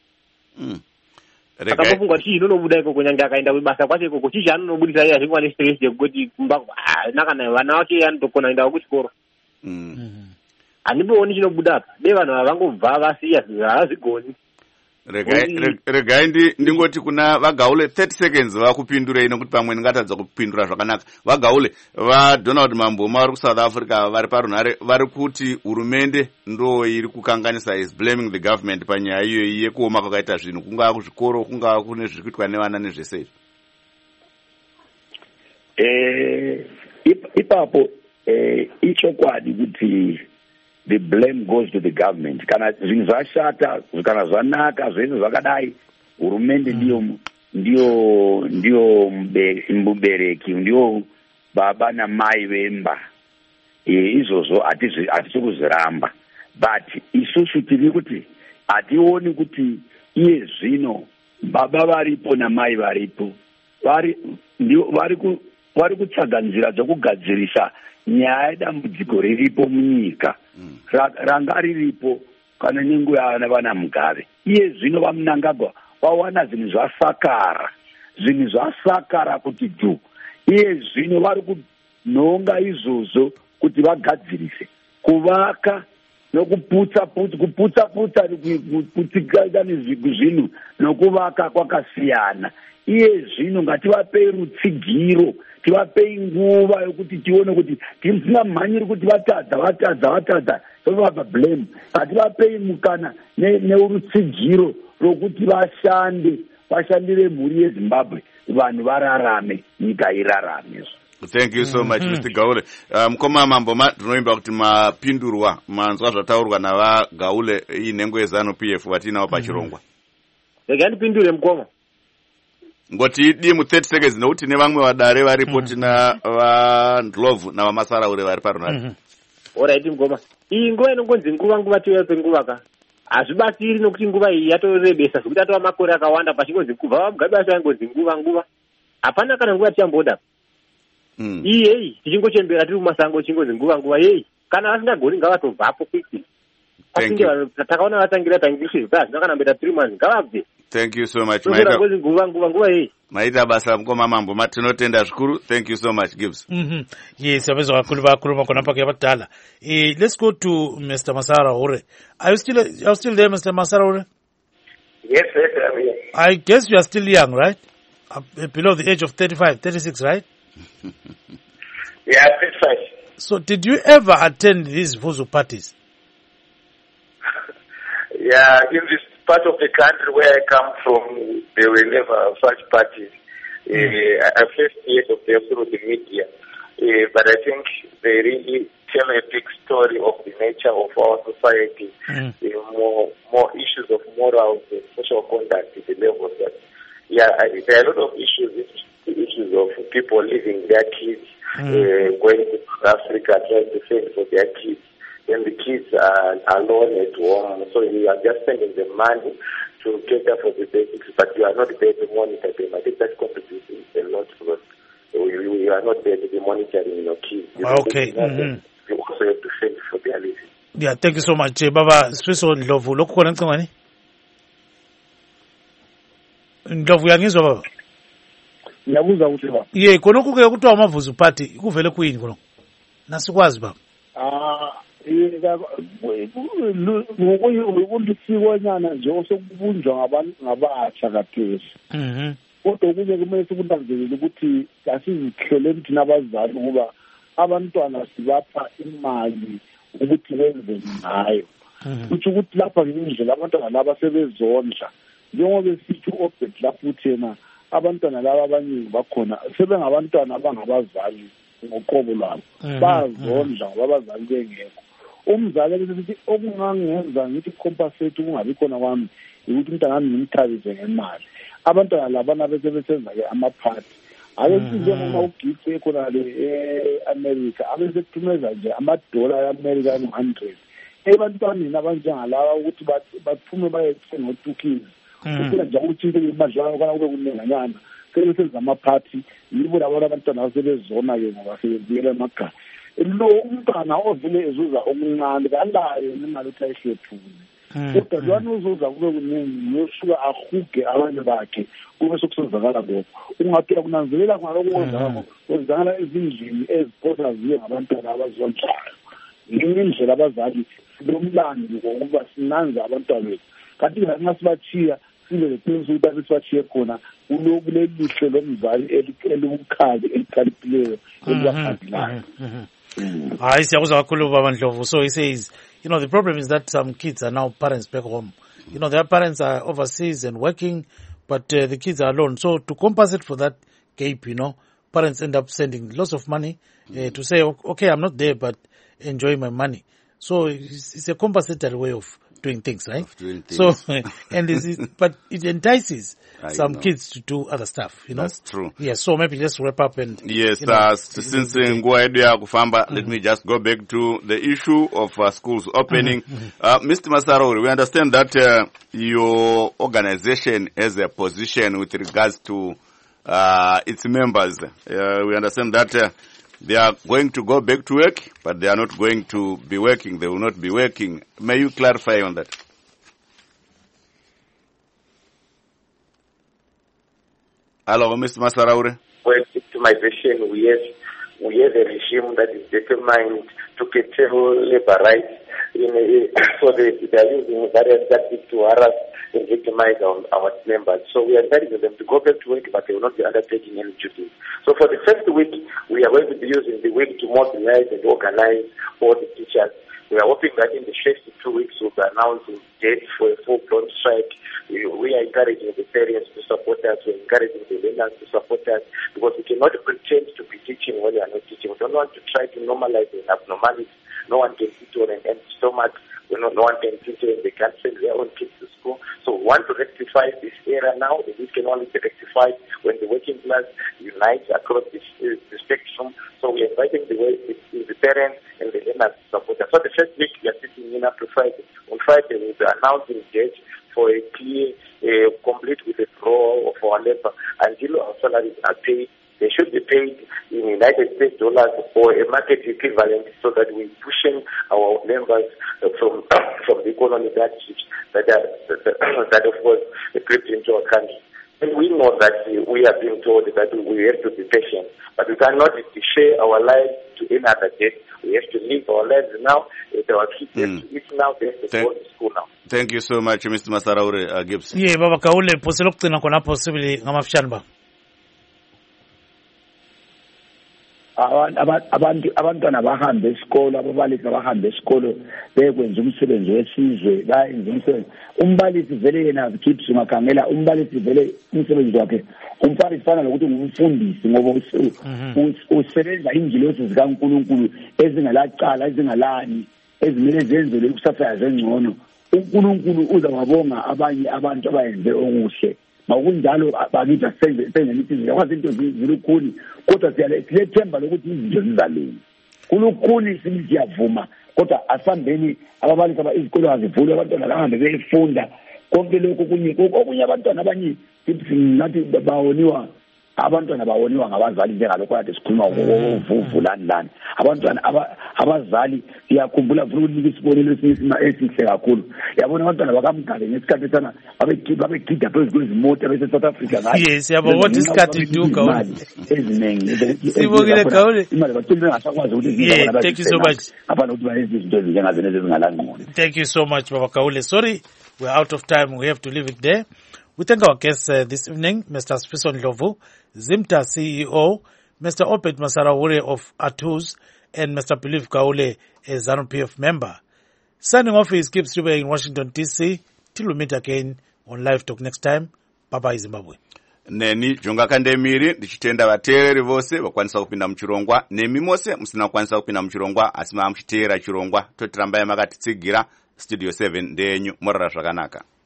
Saka mufunga kuti chii inonobuda ikoko kunyange akaenda kubasa kwacho ikoko chii chaanonobudisa iye achingwa nestress yekuti kumba nakana vana vake anotokona kuendawo kuchikoro. Handimbooni chinobuda apa, dei vanhu havangobva vasiya havazvigoni. Regai ndingoti kuna Vagaule 30 seconds vakupindurei nokuti pamwe ndingatadza kupindura zvakanaka. Vagaule, vaDonald Mamboma vari kuSouth Africa vari parunhare vari kuti hurumende ndo iri kukanganisa, is blaming the government panyaya iyoyi yekuoma kwakaita zvinhu, kungaa kuzvikoro, kungaa kune zviri kuitwa nevana nezvese. Ipapo ichokwadi kuti the blame goes to the government. Kana zvinhu zvashata, kana zvanaka zvese zvakadai, hurumende ndiyo mubereki, ndiyo baba namai vemba. Izvozvo hatisi kuzviramba, but isusu tiri kuti hationi kuti iye zvino baba varipo namai varipo vari kutsvaga nzira dzokugadzirisa nyaya yedambudziko riripo munyika ranga riripo kana nenguva yana vana Mugabe. Iye zvino vaMnangagwa vawana zvinhu zvasakara kuti dhu. Iye zvino vari kunhonga izvozvo kuti vagadzirise kuvaka nokuputsa kutsikaita nezvinhu nokuvaka kwakasiyana. Iye zvino ngativapei rutsigiro, tivapei nguva yokuti tione kuti tisingamhanyiri kuti vatadza tovapa blame. Ngativapei mukana neurutsigiro rokuti vashandire mhuri yeZimbabwe, vanhu vararame, nyika irarame. Thank you so much, Mr. Gaule. Mukoma Mamboma, tinoimba kuti mapindurwa manzwa zvataurwa navaGaule inhengo yeZANU-PF vatinawo pachirongwa. Rega ndipindure mukoma. Ngoti di mu 30 seconds nokuti nevamwe vadare varipo tina vaNdlovu navaMasaraure vari parunhare. Alright mukoma. Iyi nguva inongonzi nguva tiwepe nguva ka. Hazvibatsiri nokuti nguva iyi yatorebesa zvekuti atova makore akawanda pachingonzi nguva vaMugabe vacho vaingonzi nguva. Hapana kana nguva tichamboda. Iyi tichingochembera tiri kumasango chingonzi nguva yeyi. Kana vasingagoni ngavatobvapo quickly. Takaona vatangira zvino kana mbeta 3 months ngavabve. Thank you so much. Maita basa mukoma Mamboma, tinotenda zvikuru. Thank you so much, Gibbs. Yes, abezwa vakuruma kona pake vatala. Let's go to Mr. Masaraure. Are you still there, Mr. Masaraure? Yes, I'm here. I guess you are still young, right? Below the age of 35, 36, right? Yeah, 35. So did you ever attend these Vuzu parties? Yeah, in this part of the country where I come from, there were never such parties. I first heard of them through the media, but I think they really tell a big story of the nature of our society, more issues of morals and social conduct at the levels that, there are a lot of issues of people leaving their kids, going to Africa, trying to fend for their kids. When the kids are alone at home, so you are just spending the money to cater for the basics, but you are not there to monitor them. I think that contributes a lot because you are not there to be monitoring your kids. Okay. You also have to fend for their living. Yeah, thank you so much. Baba, Swiso Ndlovu, lokhu khona ngicingani? Ndlovu yangizwa baba? Ngiyabuza ukuthi baba. Ye, khona kuke kuthiwa amavuzu party, kuvele kuyini khona? Nasikwazi baba. ngokuyisikonyana nje sokubunjwa ngabantu ngabatsha kaphesi kodwa okunye kumele sikunanzelele ukuthi asizihleleni thina abazali ukuba abantwana sibapha imali ukuthi benze ngayo kutsho ukuthi lapha ngindlela abantwana laba sebezondla njengoba esithi u-Obed lapho uthena abantwana laba abaningi bakhona sebengabantwana abangabazali ngoqobo lwabo bazondla ngoba abazali bengekho. Umzali besithi okungangenza ngithi compensate kungabi khona kwami ukuthi umntana wami ngimthabise ngemali. Abantwana labana bese besenza-ke amaphathi abesize noma ugift ekhona le e-America abesekuthumeza nje $1 e-America $100 ebantwaneni abanjengalawa ukuthi baphume bayethenga otukini ukula nje ukuthi imadlana kana kube kunenganyana sebesenza amaphathi yibo labo abantwana basebezona-ke ngoba sebebuyela emakhaya. Lo umntwana ovele ezuza okuncane kalayo imali ukuthi ayihlephule kodwa lwana uzuza kube kuningi yosuka ahuge abanye bakhe kube sokusenzakala lokho. Ungaphela kunanzelela ngalokho kwenzakala ezindlini eziphosa ziye ngabantwana abazondlayo. Yinye indlela abazali lomlando ngokuba sinanza abantwana bethu kanti nxa sibathiya sibe leqiniso ukuthi sibathiye khona kulelihle lomzali elibukhali elikhaliphileyo elibakhadilayo. Hayi siyakuzwa kakhulu baba Ndlovu. So he says, the problem is that some kids are now parents back home. Their parents are overseas and working, but the kids are alone. So to compensate for that gap, parents end up sending lots of money to say, okay, I'm not there, but enjoy my money. So it's a compensatory way of doing things, right? So, but it entices some kids to do other stuff, That's true. Yes, so maybe just wrap up and... Yes, since let me just go back to the issue of schools opening. Mr. Masarauri, we understand that your organization has a position with regards to its members. We understand that they are going to go back to work, but they are not going to be working. They will not be working. May you clarify on that? Hello, Mr. Masaraure. For victimization, we have a regime that is determined to curtail labor rights. So they are using various tactics to harass and victimize our members. So we are encouraging them to go back to work, but they will not be undertaking any duties. So for the first week, we are going to be using the week to mobilize and organize all the teachers. We are hoping that in the first 2 weeks we'll be announcing dates for a full-blown strike. We are encouraging the parents to support us. We are encouraging the learners to support us because we cannot pretend to be teaching when we are not teaching. We don't want to try to normalize an abnormality. No one can teach on an empty stomach. No one can teach when they can't send their own kids to school. So we want to rectify this era now. This can only be rectified when the working class unites across the spectrum. So we are inviting the parents and the learners to support us. So the first week we are sitting in up to Friday. On Friday we'll be announcing dates for a clear, complete withdrawal of our labor until our salaries are paid. They should be paid in United States dollars or a market equivalent so that we're pushing our members from the economy that of course crept into our country. And we know that we are being told that we have to be patient, but we cannot share our lives to another day. We have to live our lives now. Our kids have to eat now. They have to go to school now. Thank you so much, Mr. Masaraure Gibson. Yeah, Baba Kaule, poselokutena kona possibly ngamafshanba. abantwana bahambe esikolo, ababalisi bahambe esikolo bekwenza umsebenzi wesizwe, bayenza umsebenzi. Umbalisi vele yena Gibbs ungakhangela umbalisi vele umsebenzi wakhe umfana fana nokuthi ngumfundisi ngoba usebenza ingilosi zikaNkulunkulu ezingalacala ezingalani ezimele zenzelwe ikusasa yazengcono. uNkulunkulu uzawabonga abanye abantu abayenze okuhle. Makunjalo bakithi senze imithi yakwazi into zilukhuni kodwa siyalethemba lokuthi izinto zizalunga. Kulukhuni siyavuma kodwa asambeni ababalisi izikolo azivule abantwana bahambe beyifunda konke lokho okunye abantwana abanye nathi bawoniwa abantwana bawoniwa ngabazali njengalokho kade sikhuluma ngovuvu lani abantwana abazali iyakhumbula futhi ukunika isibonelo esihle kakhulu. Yabona abantwana bakamgale ngesikhathi sana babegida phezu kwezimoto bese South Africa ngayo. Yes, yabo what isikhathi duka eziningi sibongile Kaule imali bathole bengasakwazi ukuthi thank you so much abantu ukuthi bayenze izinto ezinjengazo ezingalangqono. Thank you so much Baba Kaule. Sorry we're out of time, we have to leave it there. We thank our guests this evening, Mr. Siphiso Ndlovu, Zimta CEO, Mr. Obed Masaraure of ATUS, and Mr. Philip Kaule, a ZANU-PF member. Signing off is Kip Stube in Washington, D.C. Till we meet again on Live Talk next time. Bye-bye, Zimbabwe. Neni Jonga Kandemiri ndichitenda vateereri vose vakwanisa kupinda muchirongwa, nemi mose musina kukwanisa kupinda muchirongwa asi mamuchiteera chirongwa. Totirambai makatitsigira. Studio 7 ndenyu morara zvakanaka.